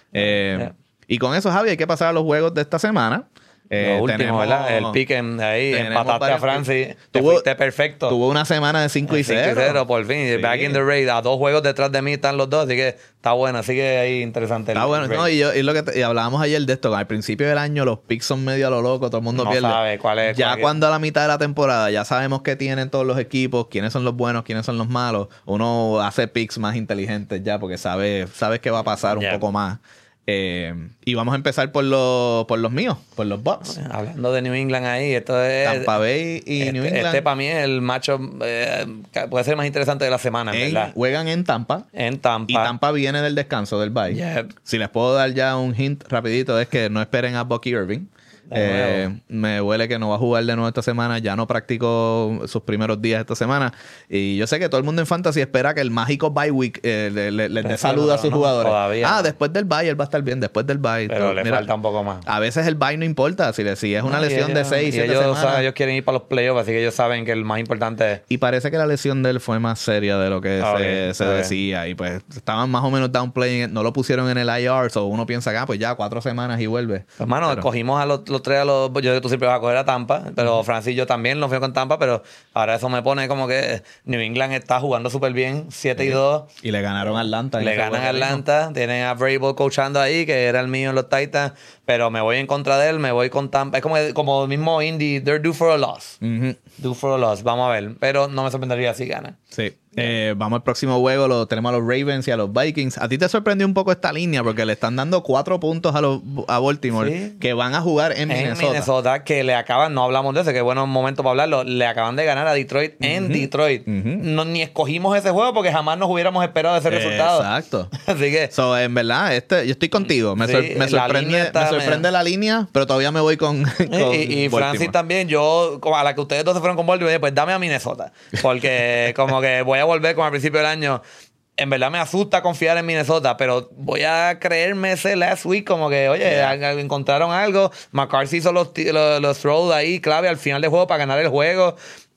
Y con eso, Javi, hay que pasar a los juegos de esta semana. Lo último, ¿verdad? El pick ahí, empataste a Francis. Te fuiste perfecto. Tuvo una semana de 5 y 0. 5-0, por fin. Sí. Back in the race. A 2 juegos detrás de mí están los dos. Así que está bueno. Así que ahí interesante. Está bueno. No, y hablábamos ayer de esto. Al principio del año los picks son medio a lo loco. Todo el mundo no pierde. sabe cuál es. Ya cuando a la mitad de la temporada ya sabemos qué tienen todos los equipos, quiénes son los buenos, quiénes son los malos. Uno hace picks más inteligentes ya porque sabes qué va a pasar un poco más. Y vamos a empezar por los míos, por los Bucks. Hablando de New England ahí, esto es... Tampa Bay y New England. Este para mí es el macho, puede ser más interesante de la semana, ¿verdad? Juegan en Tampa. En Tampa. Y Tampa viene del descanso del bye. Yep. Si les puedo dar ya un hint rapidito es que no esperen a Bucky Irving. Me huele que no va a jugar de nuevo esta semana. Ya no practicó sus primeros días esta semana. Y yo sé que todo el mundo en Fantasy espera que el mágico bye week les dé salud a sus jugadores. Todavía. Después del bye él va a estar bien. Después del bye. Pero le falta un poco más. A veces el bye no importa. Si es una lesión de 6, 7 semanas. Ellos quieren ir para los playoffs, así que ellos saben que el más importante es... Y parece que la lesión de él fue más seria de lo que se decía. Y pues estaban más o menos downplaying. No lo pusieron en el IR. So uno piensa que pues ya 4 semanas y vuelve. Hermano, cogimos a los 3 a los... Yo sé que tú siempre vas a coger a Tampa, pero Francis yo también lo fui con Tampa, pero ahora eso me pone como que New England está jugando súper bien, 7-2. Y le ganaron a Atlanta. Le ganan a Atlanta, tienen a Vrabel coachando ahí, que era el mío en los Titans, pero me voy en contra de él, me voy con Tampa. Es como el mismo Indy, they're due for a loss. Due for a loss, vamos a ver. Pero no me sorprendería si gana. Sí. Vamos al próximo juego, tenemos a los Ravens y a los Vikings. ¿A ti te sorprendió un poco esta línea? Porque le están dando 4 puntos a Baltimore, Sí. que van a jugar en Minnesota. Que le acaban, no hablamos de eso, que bueno, un momento para hablarlo, le acaban de ganar a Detroit en Detroit. No, ni escogimos ese juego porque jamás nos hubiéramos esperado ese resultado. Exacto. Así que... So, en verdad, yo estoy contigo. Me sorprende la línea, pero todavía me voy con y Francis también, yo, como a la que ustedes dos se fueron con Baltimore, pues dame a Minnesota. Porque como que voy a volver como al principio del año. En verdad me asusta confiar en Minnesota, pero voy a creerme ese last week como que, oye, encontraron algo. McCarthy hizo los throws ahí clave al final del juego para ganar el juego.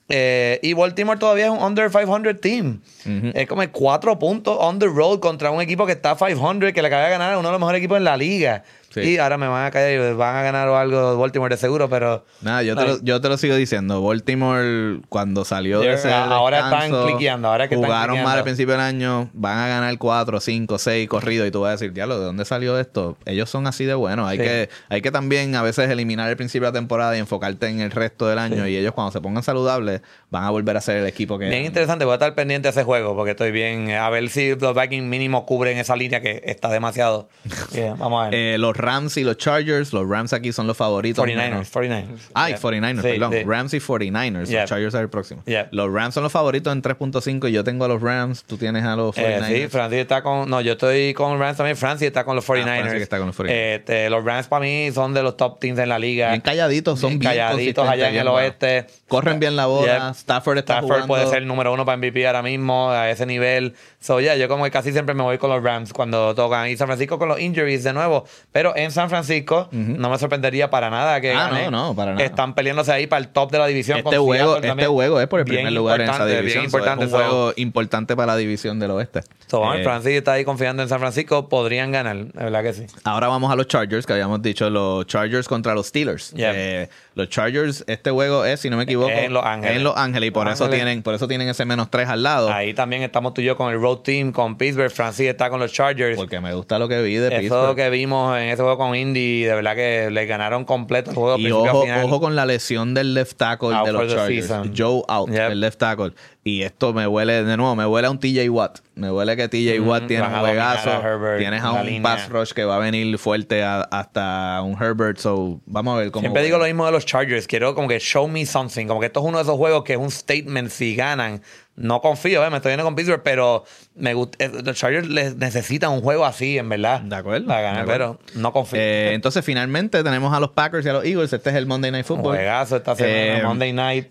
Y Baltimore todavía es un under 500 team. Es como 4 puntos on the road contra un equipo que está 500, que le acaba de ganar a uno de los mejores equipos en la liga. Sí. Y ahora me van a caer y van a ganar o algo Baltimore de seguro, pero... Nada, yo te lo sigo diciendo. Baltimore, cuando salió de ese ahora descanso, están cliqueando. Jugaron mal al principio del año, van a ganar 4, 5, 6 corridos y tú vas a decir, diablo, ¿de dónde salió esto? Ellos son así de buenos. Hay que también a veces eliminar el principio de la temporada y enfocarte en el resto del año. Y ellos cuando se pongan saludables van a volver a ser el equipo que... Bien interesante. Voy a estar pendiente de ese juego porque estoy bien... A ver si los Vikings mínimo cubren esa línea que está demasiado. Vamos a ver. Los Rams y los Chargers. Los Rams aquí son los favoritos. 49ers. Ah, y 49ers, perdón. Rams y 49ers. Los Chargers son el próximo. Los Rams son los favoritos en 3.5 y yo tengo a los Rams. Tú tienes a los 49ers. Sí, Francis está con... No, yo estoy con Rams también. Francis está con los 49ers. Francis está con los 49ers. Los Rams para mí son de los top teams en la liga. Bien calladitos. Son bien calladitos allá en el oeste. Corren bien la bola. Stafford jugando. Puede ser el número 1 para MVP ahora mismo a ese nivel. Yo como que casi siempre me voy con los Rams cuando tocan. Y San Francisco con los injuries de nuevo. Pero en San Francisco no me sorprendería para nada que ganen. No, para nada. Están peleándose ahí para el top de la división. Este juego es por el primer lugar en esa división. Bien importante. Es un juego importante para la división del oeste. Francis está ahí confiando en San Francisco. Podrían ganar, la verdad que sí. Ahora vamos a los Chargers, que habíamos dicho, los Chargers contra los Steelers. Los Chargers, este juego es, si no me equivoco, en Los Ángeles. En Los Ángeles, y por eso tienen ese -3 al lado. Ahí también estamos tú y yo con el road team, con Pittsburgh. Francis está con los Chargers. Porque me gusta lo que vi de Pittsburgh. Eso que vimos en ese juego con Indy, de verdad que le ganaron completo el juego. Y ojo con la lesión del left tackle de los Chargers. Joe out, el left tackle. Y esto me huele a un TJ Watt. Me huele que TJ Watt tiene un juegazo. Tienes a un pass rush que va a venir fuerte hasta un Herbert. So, vamos a ver cómo. Siempre digo lo mismo de los Chargers. Quiero como que show me something. Como que esto es uno de esos juegos que es un statement si ganan. No confío, me estoy yendo con Pittsburgh, pero me gusta. Los Chargers necesitan un juego así, en verdad. De acuerdo. Para ganar, pero no confío. Entonces, finalmente tenemos a los Packers y a los Eagles. Este es el Monday Night Football. Juegazo esta semana, Monday Night.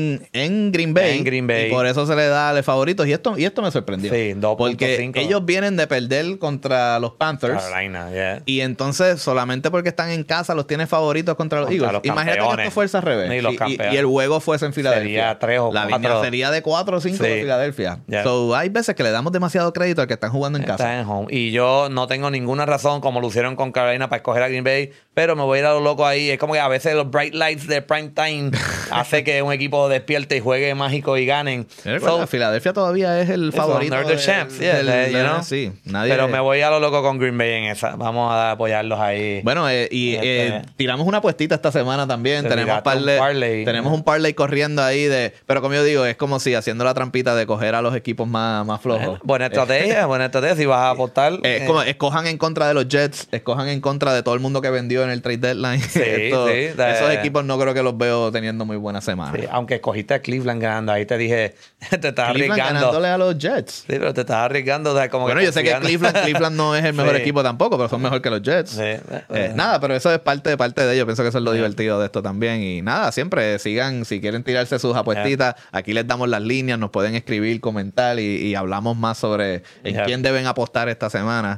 En Green Bay. Y por eso se le da de favoritos. Y esto me sorprendió. Sí, 2.5. Porque ellos vienen de perder contra los Panthers. Carolina, Y entonces, solamente porque están en casa, los tienen favoritos contra los Eagles. Imagínate que esto fuese al revés. Y el juego fuese en Filadelfia. Sería 3 o 4. La línea sería de 4 o 5 de Filadelfia. So, hay veces que le damos demasiado crédito al que están jugando en casa. En home. Y yo no tengo ninguna razón, como lo hicieron con Carolina, para escoger a Green Bay, pero me voy a ir a lo loco ahí. Es como que a veces los bright lights de prime time hace que un equipo despierte y juegue mágico y ganen. Filadelfia todavía es el favorito. They're the champs, sí, pero me voy a lo loco con Green Bay en esa. Vamos a apoyarlos ahí. Bueno, tiramos una apuestita esta semana también. Tenemos un parlay corriendo ahí pero como yo digo, es como si haciendo la trampita de coger a los equipos más flojos. Buena estrategia, si vas a apostar. Como escojan en contra de los Jets, escojan en contra de todo el mundo que vendió en el trade deadline. Esos equipos no creo que los veo teniendo muy buena semana. Sí, aunque escogiste a Cleveland ganando, ahí te dije, te estás Cleveland arriesgando. Ganándole a los Jets. Sí, pero te estás arriesgando. Bueno, yo sé que Cleveland no es el mejor equipo tampoco, pero son mejor que los Jets. Nada, pero eso es parte de ellos. Pienso que eso es lo divertido de esto también. Y nada, siempre sigan, si quieren tirarse sus apuestitas, aquí les damos las líneas, nos pueden escribir, comentar y hablamos más sobre en quién deben apostar esta semana.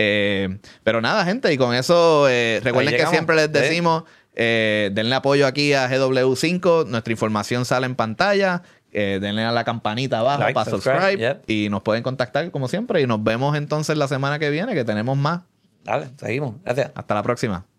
Pero nada, gente, y con eso recuerden que siempre les decimos denle apoyo aquí a GW5, nuestra información sale en pantalla, denle a la campanita abajo para subscribe y nos pueden contactar como siempre y nos vemos entonces la semana que viene que tenemos más. Dale, seguimos, gracias. Hasta la próxima.